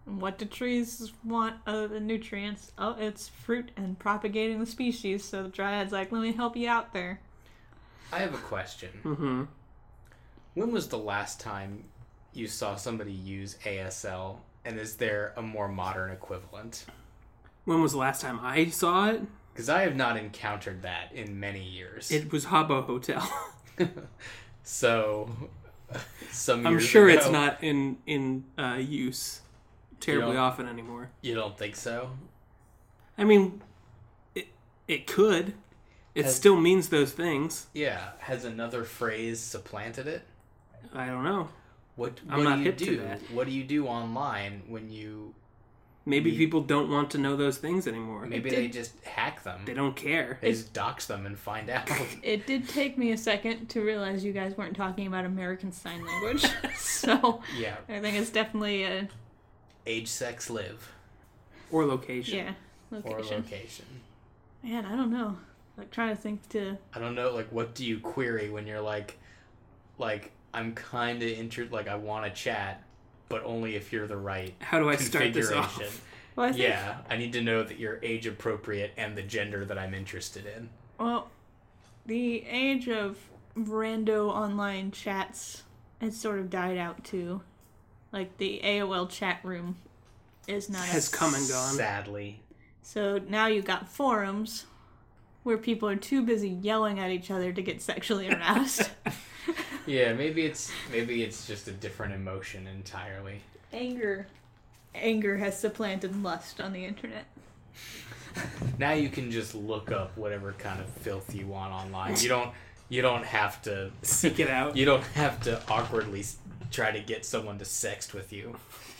What do trees want other than nutrients? Oh, it's fruit and propagating the species. So the Dryad's like, let me help you out there. I have a question. Mm-hmm. When was the last time you saw somebody use A S L, and is there a more modern equivalent? When was the last time I saw it? Because I have not encountered that in many years. It was Habbo Hotel. So, some I'm years sure ago- it's not in in uh, use terribly don't- often anymore. You don't think so? I mean, it it could. It Has- still means those things. Yeah. Has another phrase supplanted it? I don't know. What, I'm what not do you hip to do? that. What do you do online when you... Maybe Ye- people don't want to know those things anymore. Maybe It they did- just hack them. They don't care. They just dox them and find out. It did take me a second to realize you guys weren't talking about American Sign Language. So Yeah. I think it's definitely a, Age, sex, live. Or location. yeah, Or location. location. Man, I don't know. Like, trying to think to... I don't know, like, what do you query when you're like, like, I'm kind of interested, like, I want to chat, but only if you're the right How do I start this configuration. off? Well, I think, Yeah, I need to know that you're age appropriate and the gender that I'm interested in. Well, the age of rando online chats has sort of died out too. Like, the A O L chat room is not Has as... come and gone. Sadly. So now you got forums where people are too busy yelling at each other to get sexually aroused. Yeah, maybe it's maybe it's just a different emotion entirely. Anger. Anger has supplanted lust on the internet. Now you can just look up whatever kind of filth you want online. You don't you don't have to Seek it out. you don't have to awkwardly s- try to get someone to sext with you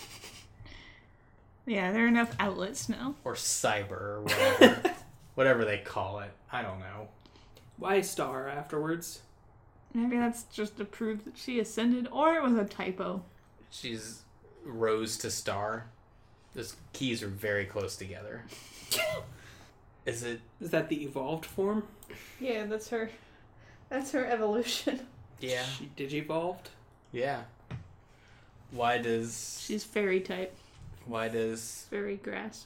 Yeah, there are enough outlets now. or cyber or whatever whatever they call it. I don't know. Why star afterwards? Maybe that's just to prove that she ascended, or it was a typo. She's rose to star. Those keys are very close together. Is it? Is that the evolved form? Yeah, that's her. That's her evolution. Yeah. She digivolved? Yeah. Why does? She's fairy type. Why does? Fairy grass.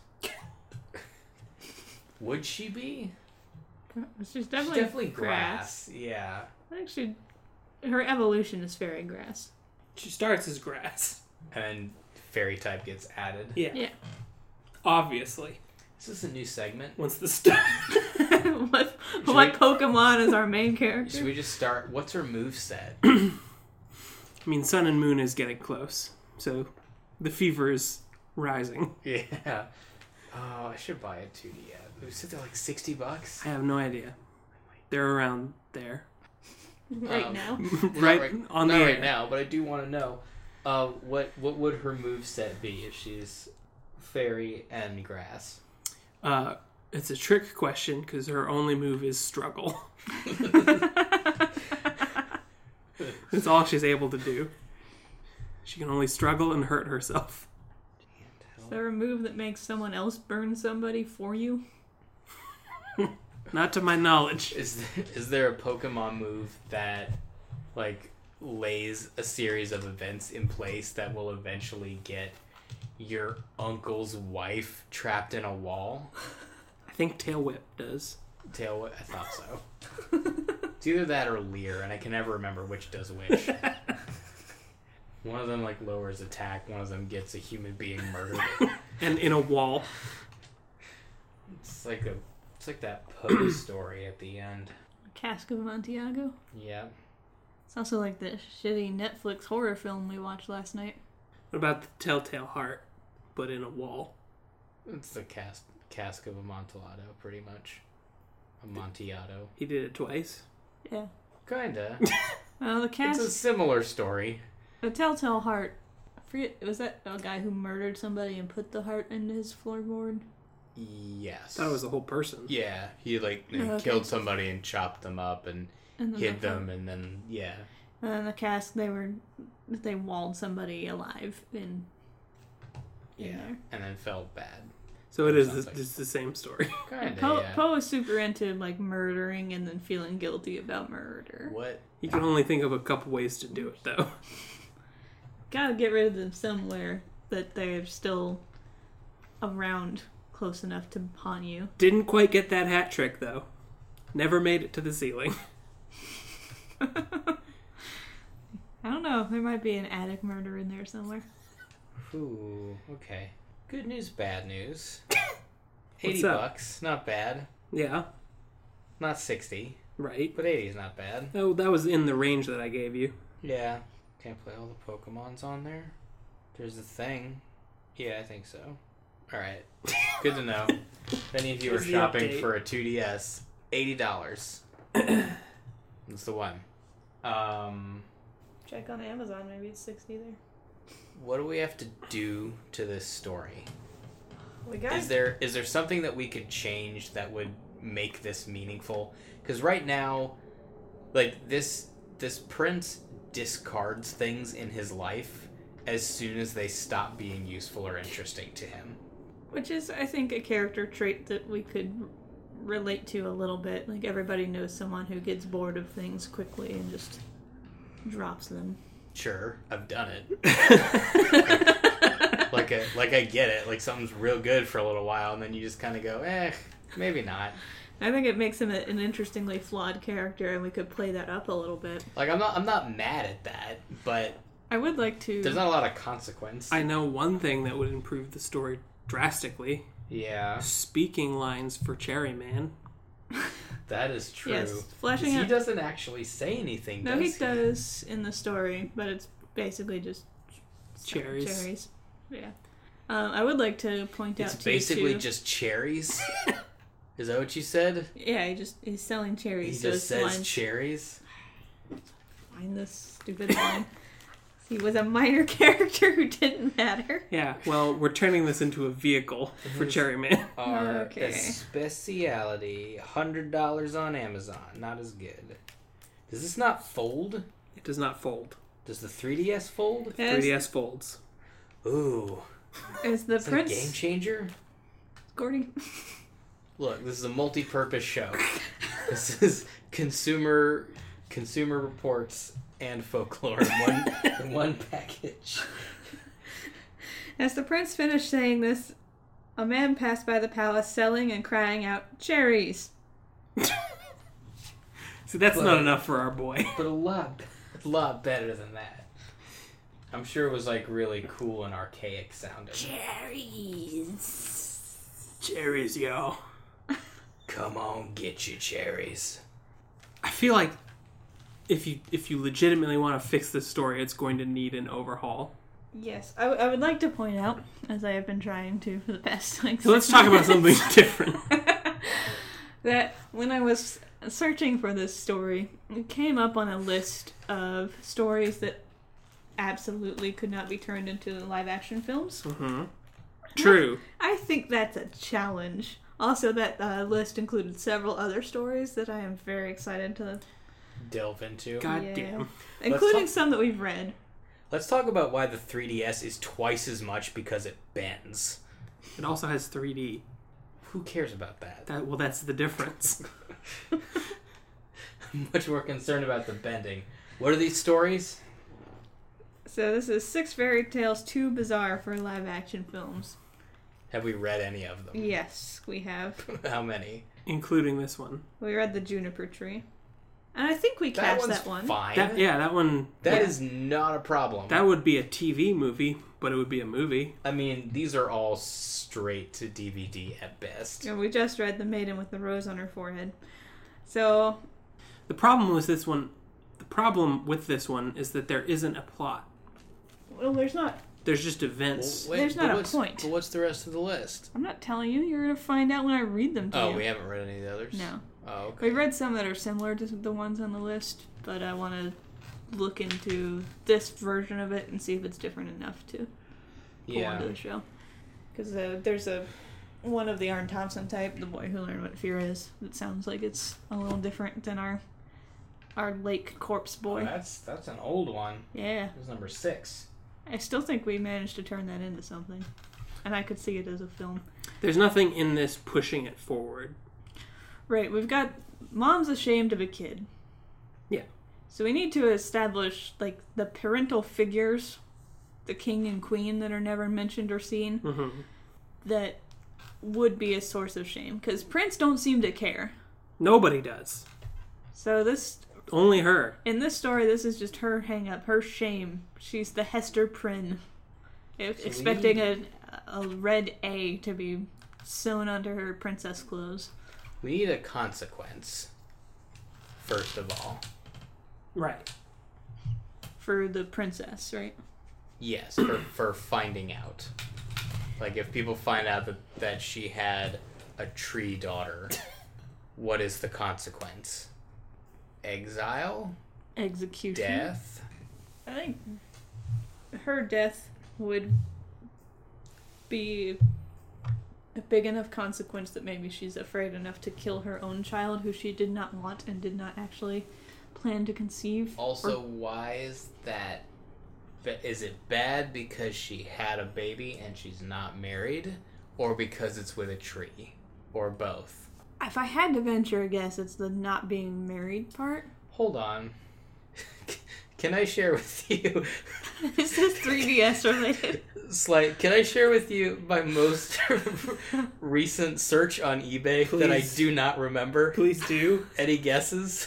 Would she be? She's definitely, She's definitely grass. Yeah. I think she. Her evolution is fairy grass. She starts as grass. And then fairy type gets added. Yeah. Yeah. Obviously. Is this a new segment? Once the star... what Should what we- Pokemon is our main character? Should we just start? What's her move set? I mean, Sun and Moon is getting close. So the fever is rising. Yeah. Oh, I should buy a two D app. It was they're like sixty bucks. I have no idea. They're around there. right Um, now. right, Not on the not air. right now, but I do want to know. Uh, what what would her move set be if she's fairy and grass? Uh, it's a trick question because her only move is struggle. That's all she's able to do. She can only struggle and hurt herself. Is there a move that makes someone else burn somebody for you? Not to my knowledge. Is there, is there a Pokemon move that like lays a series of events in place that will eventually get your uncle's wife trapped in a wall? I think Tail Whip does. Tail, I thought so. It's either that or Leer, and I can never remember which does which. One of them like lowers attack. One of them gets a human being murdered. And in a wall. It's like a, it's like that Poe story at the end. Cask of Amontillado. Yeah. It's also like the shitty Netflix horror film we watched last night. What about the Telltale Heart, but in a wall? It's the cask, cask of Amontillado, pretty much. Amontillado. He did it twice. Yeah. Kinda. Well, the It's cast, a similar story. the Telltale Heart. I forget, was that a guy who murdered somebody and put the heart into his floorboard? Yes. I thought it was a whole person. Yeah, he like Oh, okay. killed somebody and chopped them up and And then hid the, them, and then yeah. And then the cask, they were, they walled somebody alive in, in Yeah, there. and then felt bad. So it is Sounds the, like- it's the same story. Kinda, Poe yeah. Poe is super into like murdering and then feeling guilty about murder. What? You can only think of a couple ways to do it, though. Gotta get rid of them somewhere. that they're still around close enough to haunt you. Didn't quite get that hat trick, though. Never made it to the ceiling. I don't know. There might be an attic murder in there somewhere. Ooh, okay. Good news, bad news. eighty up? bucks, not bad. Yeah, Not sixty, right. but eighty is not bad. Oh, that was in the range that I gave you. Yeah. Can't play all the Pokemons on there. There's a thing. Yeah, I think so. Alright. Good to know. If any of you are Here's the shopping update. for a two D S, eighty dollars. That's the one. Um, Check on Amazon. Maybe it's sixty there. what do we have to do to this story? We got Is there is there something that we could change that would make this meaningful? Because right now, like this this prince discards things in his life as soon as they stop being useful or interesting to him. Which is, I think, a character trait that we could r- relate to a little bit. Like, everybody knows someone who gets bored of things quickly and just drops them. Sure, I've done it. like I, like I get it. Like something's real good for a little while, and then you just kind of go, eh, maybe not. I think it makes him a, an interestingly flawed character, and we could play that up a little bit. Like I'm not I'm not mad at that, but I would like to... there's not a lot of consequence. I know one thing that would improve the story drastically. Yeah, Speaking lines for Cherry Man. that is true. Yes, 'Cause fleshing he out... doesn't actually say anything. No, does he does in the story, but it's basically just Cherries. cherries. Yeah. Um, I would like to point It's out to you, basically too- just cherries. Is that what you said? Yeah, he just he's selling He cherries. so just his says lines- cherries. Find this stupid line. He was a minor character who didn't matter. Yeah, well, we're turning this into a vehicle for Cherry Man. Our Okay. speciality, one hundred dollars on Amazon. Not as good. Does this not fold? It does not fold. Does the three D S fold? As, three D S folds. Ooh. as the Is that a prince game changer? Gordy. Look, this is a multi-purpose show. This is consumer consumer reports and folklore in one, in one package. As the prince finished saying this, a man passed by the palace selling and crying out, "Cherries!" See, that's But- not enough for our boy. But a lot, a lot better than that. I'm sure it was like really cool and archaic sounding. Cherries! Cherries, yo. Come on, get your cherries. I feel like if you if you legitimately want to fix this story, it's going to need an overhaul. Yes, I, w- I would like to point out, as I have been trying to for the past like So let's talk about something different. that when I was searching for this story, it came up on a list of stories that absolutely could not be turned into live action films. Mm-hmm. True. I think that's a challenge. Also, that uh, list included several other stories that I am very excited to, Delve into. God Yeah. damn. including talk- some that we've read. Let's talk about why the three D S is twice as much because it bends. It also has three D. Who cares about that? That well, that's the difference. I'm much more concerned about the bending. What are these stories? So this is Six Fairy Tales Too Bizarre for Live Action Films. Have we read any of them? Yes, we have. How many? Including this one. We read The Juniper Tree. And I think we That cast one's that one. fine. That yeah, that one. That Yeah. is not a problem. That would be a T V movie, but it would be a movie. I mean, these are all straight to D V D at best. And we just read The Maiden with the Rose on Her Forehead. So, The problem with this one, the problem with this one is that there isn't a plot. well, there's not... There's just events. Well, There's but not a what's- point. But what's the rest of the list? I'm not telling you. You're going to find out when I read them to Oh, you. we haven't read any of the others? No. Oh, okay. We read some that are similar to the ones on the list, but I want to look into this version of it and see if it's different enough to pull Yeah. onto the show. Because uh, there's a one of the Arn Thompson type, The Boy Who Learned What Fear Is, that sounds like it's a little different than our our Lake Corpse Oh, Boy. that's that's an old one. Yeah. This is number six. I still think we managed to turn that into something. And I could see it as a film. There's nothing in this pushing it forward. Right, we've got mom's ashamed of a kid. Yeah. So we need to establish, like, the parental figures the king and queen that are never mentioned or seen, Mm-hmm. that would be a source of shame. Because Prince don't seem to care. Nobody does. So this, Only her. in this story, this is just her hang up, her shame. She's the Hester Prynne. E- expecting a, a red A to be sewn onto her princess clothes. We need a consequence, first of all. Right. For the princess, right? Yes, for, for finding out. Like, if people find out that, that she had a tree daughter, what is the consequence? Exile? Execution. Death? I think her death would be a big enough consequence that maybe she's afraid enough to kill her own child who she did not want and did not actually plan to conceive. Also, Or- why is that? Is it bad because she had a baby and she's not married? Or because it's with a tree? Or both? if I had to venture a guess, it's the not being married part. Hold on. Can I share with you... Is this three D S related? Slight, can I share with you my most recent search on eBay that I Please. do not remember? Please do. Any guesses?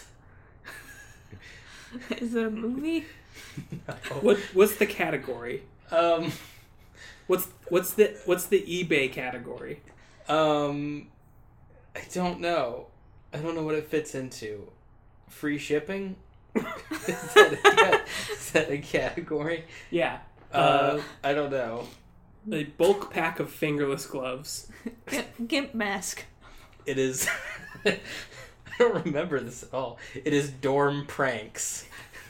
Is it a movie? No. What what's the category? Um, What's what's the what's the eBay category? um, I don't know. I don't know what it fits into. Free shipping? is, that a, ca- is that a category? Yeah. Uh, Uh, I don't know. a bulk pack of fingerless gloves. Gimp, gimp mask. It is. I don't remember this at all. It is dorm pranks.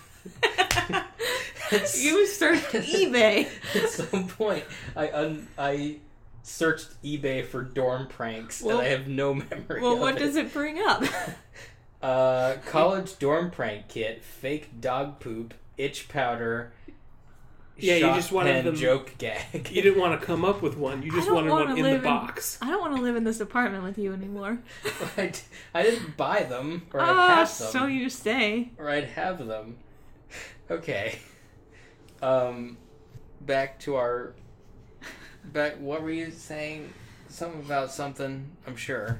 It's- You searched eBay. At some point, I un- I searched eBay for dorm pranks, Well- and I have no memory Well, of what it. does it bring up? Uh, college dorm prank kit, fake dog poop, itch powder, Yeah, you shot just wanted pen them- joke gag. You didn't want to come up with one. You just I don't wanted wanna one in the live in- box. I don't want to live in this apartment with you anymore. I, d- I didn't buy them, or I'd Ah, have them, so you say. or I'd have them. Okay. Um, back to our. Back. What were you saying? Something about something. I'm sure.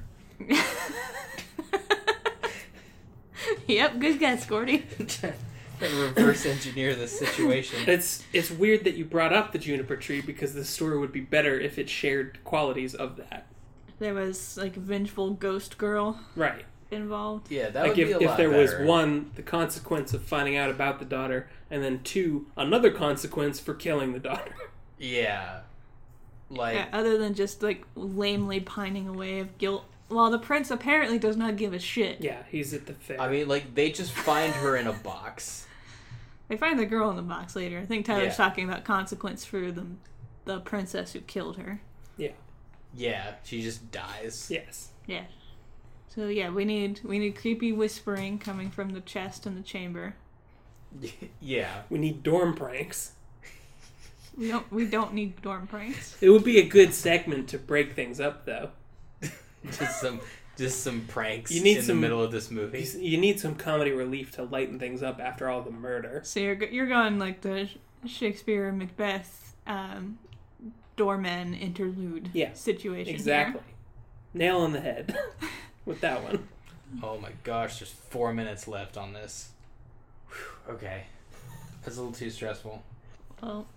Yep, good guess, Gordy. And reverse engineer the situation. It's it's weird that you brought up the juniper tree because the story would be better if it shared qualities of that. There was like a vengeful ghost girl Right. involved. Yeah, that Like would if, be a if lot there better. was one, the consequence of finding out about the daughter, and then two, another consequence for killing the daughter. Yeah. Like, Yeah, other than just like lamely pining away of guilt. While the prince apparently does not give a shit. Yeah, he's at the fair. I mean, like, they just find her in a box. They find the girl in the box later. I think Tyler's Yeah. talking about consequence for the the princess who killed her. yeah. Yeah, she just dies. Yes. Yeah. So yeah, we need we need creepy whispering coming from the chest in the chamber. Yeah. We need dorm pranks. We don't we don't need dorm pranks. It would be a good segment to break things up, though. Just some just some pranks You need in some- the middle of this movie. You you need some comedy relief to lighten things up after all the murder. So you're go- you're going like the Shakespeare Macbeth um, doorman interlude Yeah, situation. Exactly. Nail on the head with that one. Oh my gosh, there's four minutes left on this. Whew, okay. That's a little too stressful. Here. Well,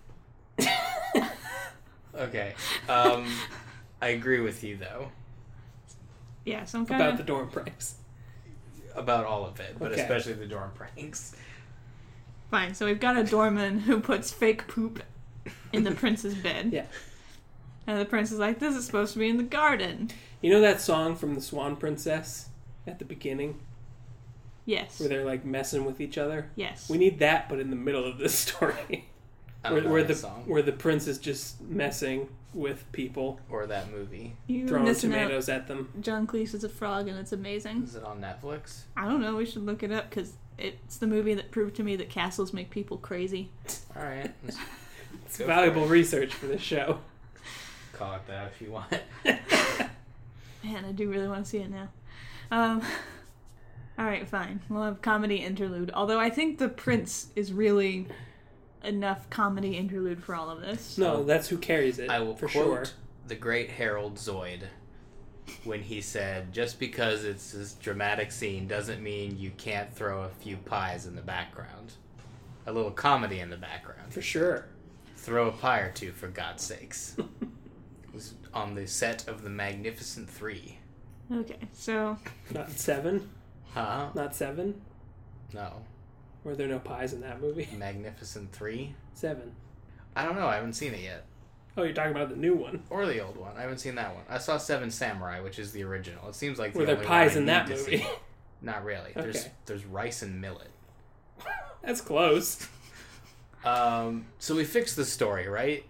Okay. Um, I agree with you, though, yeah, some kind About of the dorm pranks. about all of it, but Okay. especially the dorm pranks. fine. So we've got a doorman who puts fake poop in the prince's bed. Yeah. And the prince is like, "This is supposed to be in the garden." You know that song from the Swan Princess at the beginning Yes. where they're like messing with each other? Yes. We need that, but in the middle of this story. I Where, don't know where that the song where the prince is just messing with people, or that movie. You were throwing missing out. tomatoes at them. John Cleese is a frog, and it's amazing. Is it on Netflix? I don't know. We should look it up because it's the movie that proved to me that castles make people crazy. All right. Let's It's go for valuable it. research for this show. Call it that if you want. Man, I do really want to see it now. Um, all right, fine. We'll have comedy interlude. Although I think the prince is really enough comedy interlude for all of this. No, that's who carries it. I will for quote sure. the great Harold Zoid when he said, "Just because it's this dramatic scene doesn't mean you can't throw a few pies in the background. A little comedy in the background. For sure. Throw a pie or two, for God's sakes." It was on the set of The Magnificent Three. Okay, so Not seven. Huh? Not seven. No. Were there no pies in that movie? Magnificent Three? Seven. I don't know. I haven't seen it yet. Oh, you're talking about the new one. Or the old one. I haven't seen that one. I saw Seven Samurai, which is the original. It seems like the Were there only pies one I in that need to movie? see. Not really. There's Okay. there's rice and millet. That's close. Um, so we fixed the story, right?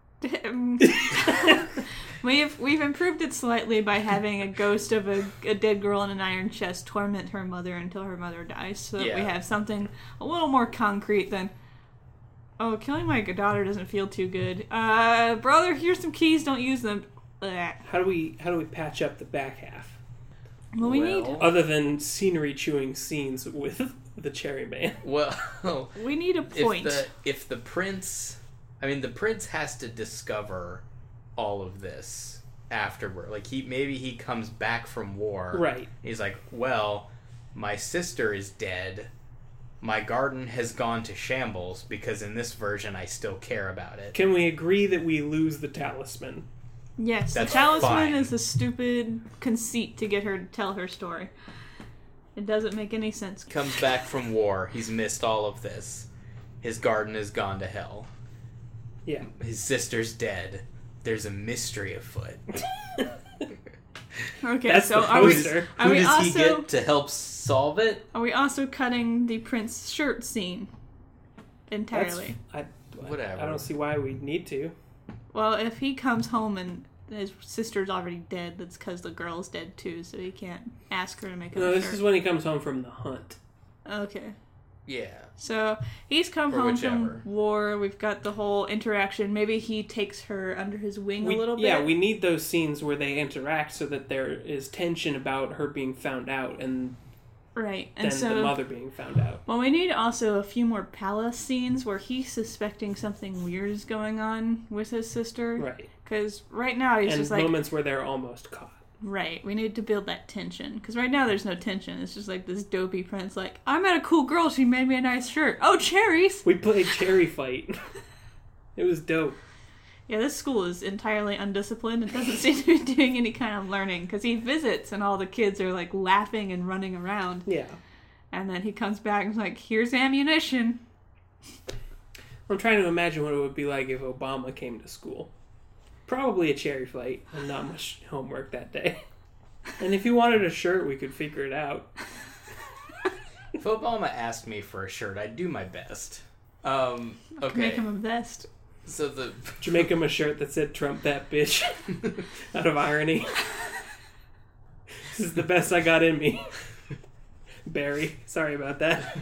we've we've improved it slightly by having a ghost of a, a dead girl in an iron chest torment her mother until her mother dies, so that we Yeah. have something a little more concrete than, oh, killing my daughter doesn't feel too good. Uh, brother, here's some keys. Don't use them. Blech. How do we how do we patch up the back half? Well, we Well- need Other than scenery chewing scenes with the Cherry Man. Well, we need a if point. the if the prince, I mean, the prince has to discover all of this afterward. Like he maybe he comes back from war. Right. He's like, well, my sister is dead. My garden has gone to shambles because in this version I still care about it. Can we agree that we lose the talisman? Yes, That's the talisman fine. is a stupid conceit to get her to tell her story. It doesn't make any sense. Comes back from war. He's missed all of this. His garden has gone to hell. Yeah. His sister's dead. There's a mystery afoot. Okay, That's so the are we, poster. are Who we does also he get to help solve it? are we also cutting the prince shirt scene entirely? I, Whatever. I don't see why we need to. Well, if he comes home and his sister's already dead, that's because the girl's dead too, so he can't ask her to make him No, a this shirt. is when he comes home from the hunt. Okay. Yeah. So he's come Or home whichever. from war. We've got the whole interaction. Maybe he takes her under his wing We, a little bit. yeah, we need those scenes where they interact so that there is tension about her being found out and right. then And so the mother being found out. well, we need also a few more palace scenes where he's suspecting something weird is going on with his sister. Right. Because right now he's And just like, moments where they're almost caught. right, we need to build that tension. Because right now there's no tension. It's just like this dopey prince like, I met a cool girl. She made me a nice shirt. Oh, cherries! We played Cherry Fight. It was dope. Yeah, this school is entirely undisciplined. It doesn't seem to be doing any kind of learning. Because he visits and all the kids are like laughing and running around. Yeah. And then he comes back and is like, here's ammunition. I'm trying to imagine what it would be like if Obama came to school. Probably a cherry fight and not much homework that day. And if you wanted a shirt, we could figure it out. If Obama asked me for a shirt, I'd do my best. Um, okay. Make him a vest. So the Did you make him a shirt that said Trump that bitch? Out of irony. This is the best I got in me. Barry, sorry about that.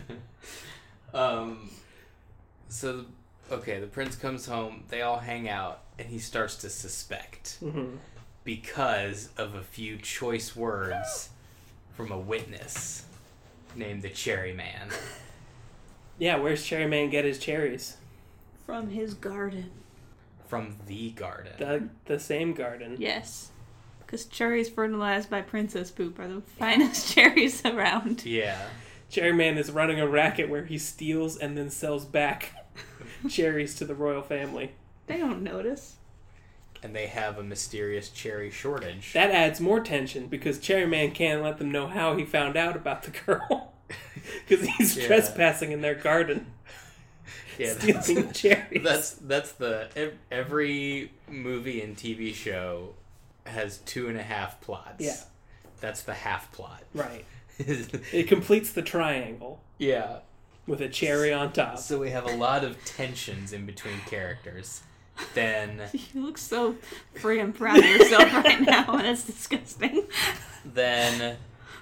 um, so the, okay, the prince comes home. They all hang out, and he starts to suspect Mm-hmm. because of a few choice words from a witness named the Cherry Man. Yeah, where's Cherry Man get his cherries? From his garden. From the garden. The the same garden. Yes. Because cherries fertilized by princess poop are the finest cherries around. Yeah. Cherry Man is running a racket where he steals and then sells back cherries to the royal family. They don't notice. And they have a mysterious cherry shortage. That adds more tension because Cherry Man can't let them know how he found out about the girl. Because he's Yeah. trespassing in their garden. Yeah, Stealing cherries. That's that's the ev- every movie and T V show has two and a half plots. Yeah. That's the half plot. Right. It completes the triangle Yeah. with a cherry on top. So we have a lot of tensions in between characters. Then You look so friggin' proud of yourself right now, and it's disgusting. then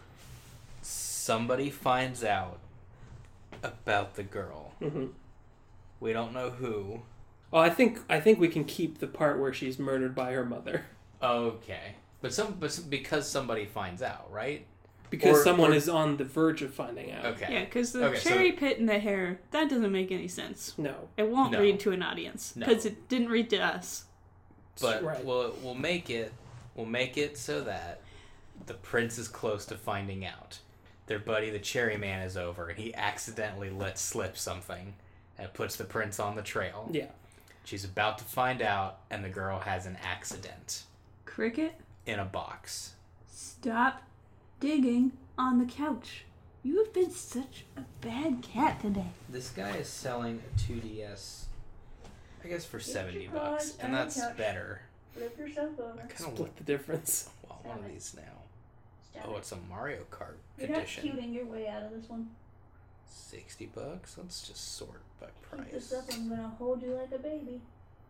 somebody finds out about the girl. Mm-hmm. We don't know who. Oh, I think I think we can keep the part where she's murdered by her mother. Okay. But some but some- because somebody finds out, right? Because Or- someone or- is on the verge of finding out. Okay. Yeah, because the Okay, so- cherry pit in the hair, that doesn't make any sense. No. It won't No. read to an audience. No. Because it didn't read to us. But Right. we'll we'll make it we'll make it so that the prince is close to finding out. Their buddy, the Cherry Man, is over, and he accidentally lets slip something, and it puts the prince on the trail. Yeah. She's about to find out, and the girl has an accident Cricket, in a box. stop digging on the couch. You have been such a bad cat today. This guy is selling a two D S, I guess, for seventy your bucks, paws and on the that's couch. better. Flip yourself over. I kind of Split want the difference. well, one of these now. Stop Oh, it. it's a Mario Kart You're not edition. cuting your way out of this one. Sixty bucks. Let's just sort by Keep this price. up, I'm gonna hold you like a baby.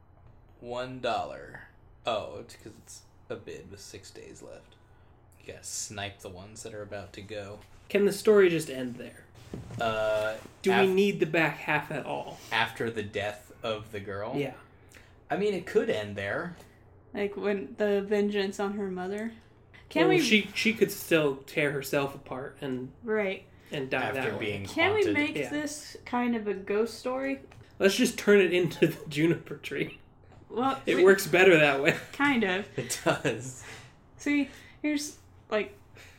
One dollar. Oh, it's because it's a bid with six days left. You gotta snipe the ones that are about to go. Can the story just end there? Uh, Do af- we need the back half at all? after the death of the girl? Yeah. I mean, it could end there. Like when the vengeance on her mother. Can Well, we? She she could still tear herself apart and Right. and die After that way. being Can we haunted. make Yeah. this kind of a ghost story? Let's just turn it into the juniper tree. Well, It we- works better that way. Kind of. It does. See, here's like,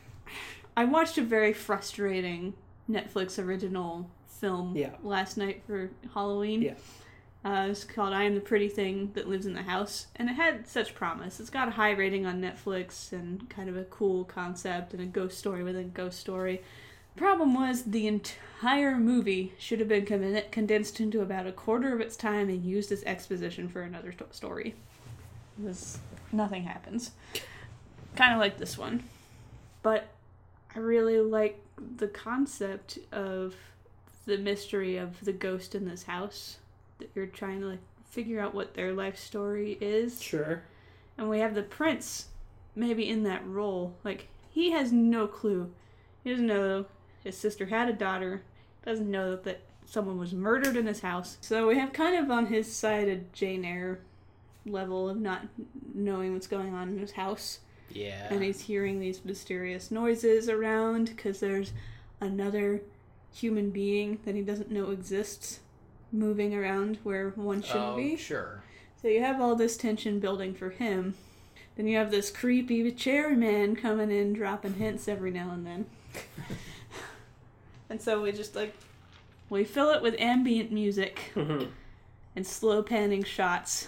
I watched a very frustrating Netflix original film Yeah. last night for Halloween. Yeah. Uh, it's called I Am the Pretty Thing That Lives in the House, and it had such promise. It's got a high rating on Netflix and kind of a cool concept and a ghost story within a ghost story. Problem was, the entire movie should have been con- condensed into about a quarter of its time and used as exposition for another to- story. It was, nothing happens. Kind of like this one. But I really like the concept of the mystery of the ghost in this house. That you're trying to like figure out what their life story is. Sure. And we have the prince maybe in that role. Like, he has no clue. He doesn't know his sister had a daughter. Doesn't know that someone was murdered in his house. So we have kind of on his side a Jane Eyre level of not knowing what's going on in his house. Yeah. And he's hearing these mysterious noises around because there's another human being that he doesn't know exists moving around where one shouldn't oh, be. sure. So you have all this tension building for him. Then you have this creepy cherry man coming in, dropping hints every now and then. And so we just like, we fill it with ambient music Mhm. and slow panning shots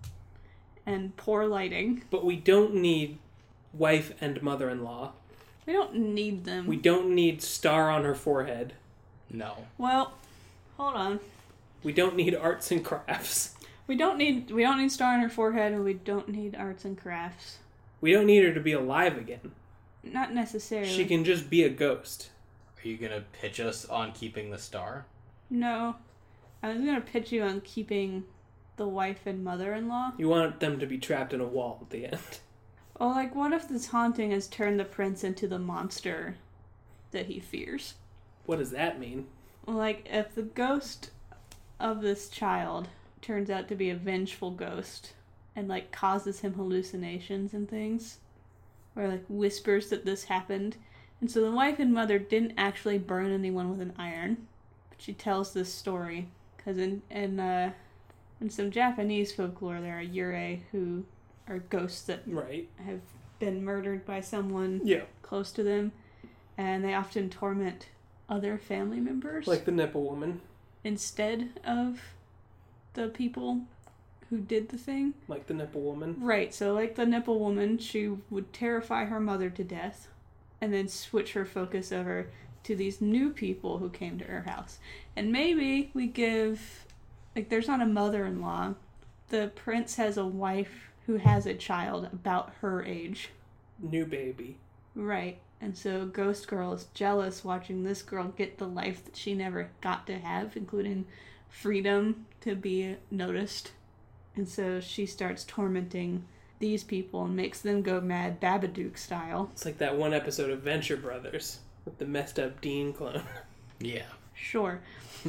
and poor lighting. But we don't need wife and mother-in-law. We don't need them. We don't need star on her forehead. No. Well, hold on. We don't need arts and crafts. We don't need we don't need star on her forehead, and we don't need arts and crafts. We don't need her to be alive again. Not necessarily. She can just be a ghost. Are you gonna pitch us on keeping the star? No, I was gonna pitch you on keeping the wife and mother-in-law. You want them to be trapped in a wall at the end. Oh, like what if this haunting has turned the prince into the monster that he fears? What does that mean? Like if the ghost of this child turns out to be a vengeful ghost and like causes him hallucinations and things, or like whispers that this happened, and so the wife and mother didn't actually burn anyone with an iron, but she tells this story because in in uh in some Japanese folklore there are yurei who are ghosts that Right. have been murdered by someone Yeah. close to them, and they often torment other family members Like the nipple woman. instead of the people who did the thing. Like the nipple woman. Right, so like the nipple woman, she would terrify her mother to death and then switch her focus over to these new people who came to her house. And maybe we give, like there's not a mother-in-law. The prince has a wife who has a child about her age. New baby. Right. And so Ghost Girl is jealous watching this girl get the life that she never got to have, including freedom to be noticed. And so she starts tormenting these people and makes them go mad Babadook style. It's like that one episode of Venture Brothers with the messed up Dean clone. Yeah. Sure.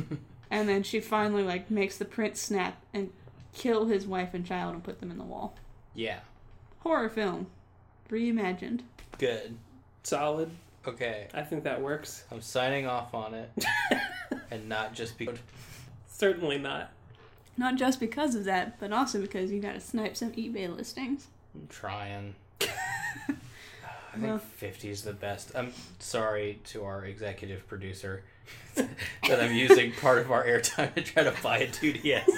And then she finally like makes the prince snap and kill his wife and child and put them in the wall. Yeah. Horror film. Reimagined. Good. Solid. Okay. I think that works. I'm signing off on it. And not just because... Certainly not. Not just because of that, but also because you gotta snipe some eBay listings. I'm trying. I think Well. fifty is the best. I'm sorry to our executive producer that I'm using part of our airtime to try to buy a two D S.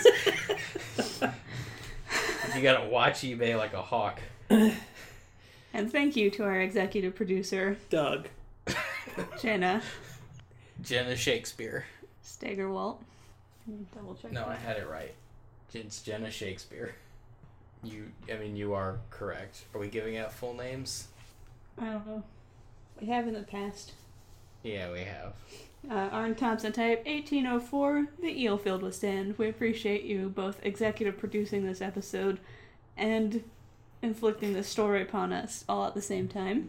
You gotta watch eBay like a hawk. And thank you to our executive producer, Doug. Jenna Jenna Shakespeare. Stegerwalt. Double check. No, I that. had it right. It's Jenna Shakespeare. You, I mean, you are correct. Are we giving out full names? I don't know. We have in the past. Yeah, we have. Uh, Arn Thompson type eighteen oh four, the eel filled with sand. We appreciate you both executive producing this episode and inflicting this story upon us all at the same time.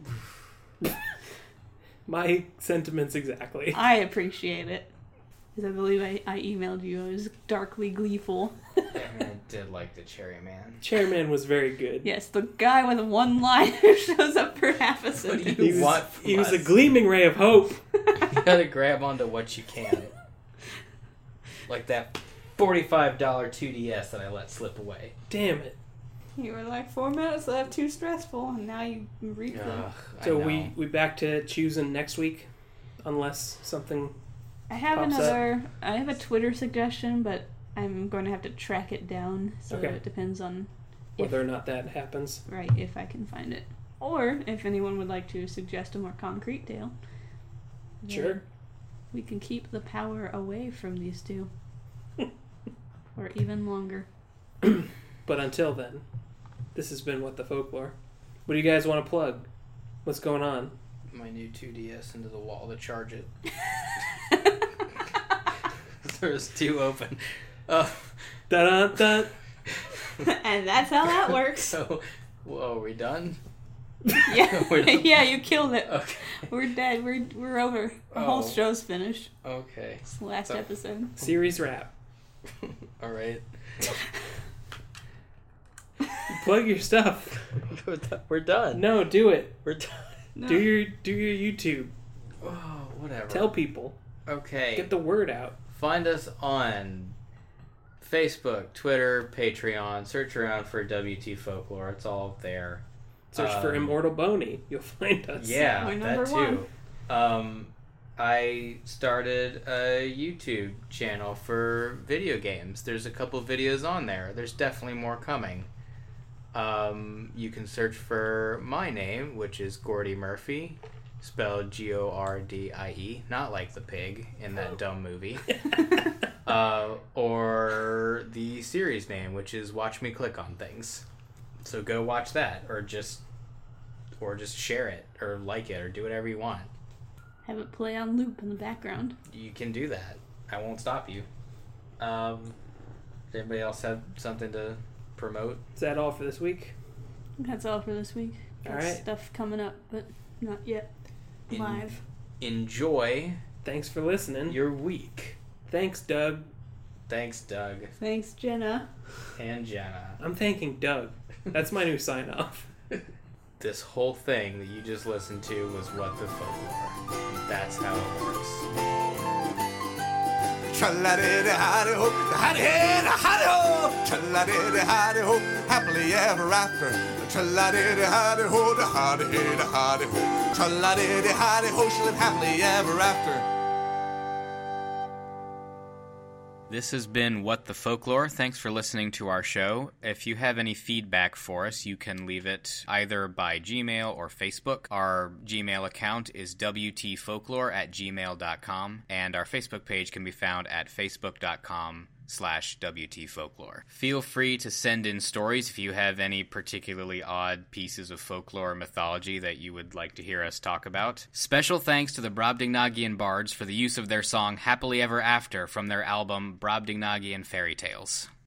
My sentiments exactly. I appreciate it. Because I believe I, I emailed you. I was darkly gleeful. I mean, I did like the Cherry Man. Chairman was very good. Yes, the guy with one line who shows up for half a What do sentence. you He was, want from he was a us? gleaming ray of hope. You gotta grab onto what you can. Like that forty-five dollars two D S that I let slip away. Damn it. You were like, four minutes left, too stressful, and now you reap them. Ugh, I So know. we we back to choosing next week, unless something. I have Pops up. another, I have a Twitter suggestion, but I'm going to have to track it down, so Okay. it depends on, if, Whether or not that happens. right, if I can find it. Or if anyone would like to suggest a more concrete tale. then Sure. We can keep the power away from these two. Or even longer. But until then, this has been What the Folklore. What do you guys want to plug? What's going on? My new two D S into the wall to charge it. There's two open. Uh, Da da da. And that's how that works. so, well, are we done? Yeah, We're done? yeah, you killed it. Okay. We're dead. We're we're over. The whole Oh. show's finished. Okay. It's the last So- episode. Series wrap. All right. Plug your stuff. We're done. We're done. No, do it. We're done. No. Do your do your YouTube. Oh, whatever. Tell people. Okay. Get the word out. Find us on Facebook, Twitter, Patreon. Search around for W T Folklore. It's all there. Search for Um, Immortal Boney. You'll find us. Yeah, We're that number too. Um, I started a YouTube channel for video games. There's a couple videos on there. There's definitely more coming. Um, you can search for my name, which is Gordy Murphy, spelled G O R D I E, not like the pig in that dumb movie. uh, or the series name, which is Watch Me Click on Things. So go watch that, or just, or just share it, or like it, or do whatever you want. Have it play on loop in the background. You can do that. I won't stop you. Um, does anybody else have something to promote? Is that all for this week? That's all for this week. Got All right. stuff coming up, but not yet In- live. Enjoy Thanks for listening. your week. Thanks, Doug. Thanks, Doug Thanks, Jenna. and Jenna. I'm thanking Doug. That's my new sign off. This whole thing that you just listened to was What the Folklore. That's how it works. Tra-la-di-di-hi-di-ho, hi-di-hi-di-hi-di-ho, tra-la-di-di-hi-di-ho, happily ever after. Tra-la-di-di-hi-di-ho, da-hi-di-hi-di-hi-di-ho, tra-la-di-di-hi-di-ho, she lived happily ever after. This has been What the Folklore. Thanks for listening to our show. If you have any feedback for us, you can leave it either by Gmail or Facebook. Our Gmail account is W T folklore at gmail dot com, and our Facebook page can be found at facebook dot com slash W T folklore. Feel free to send in stories if you have any particularly odd pieces of folklore or mythology that you would like to hear us talk about. Special thanks to the Brobdingnagian Bards for the use of their song Happily Ever After from their album Brobdingnagian Fairy Tales.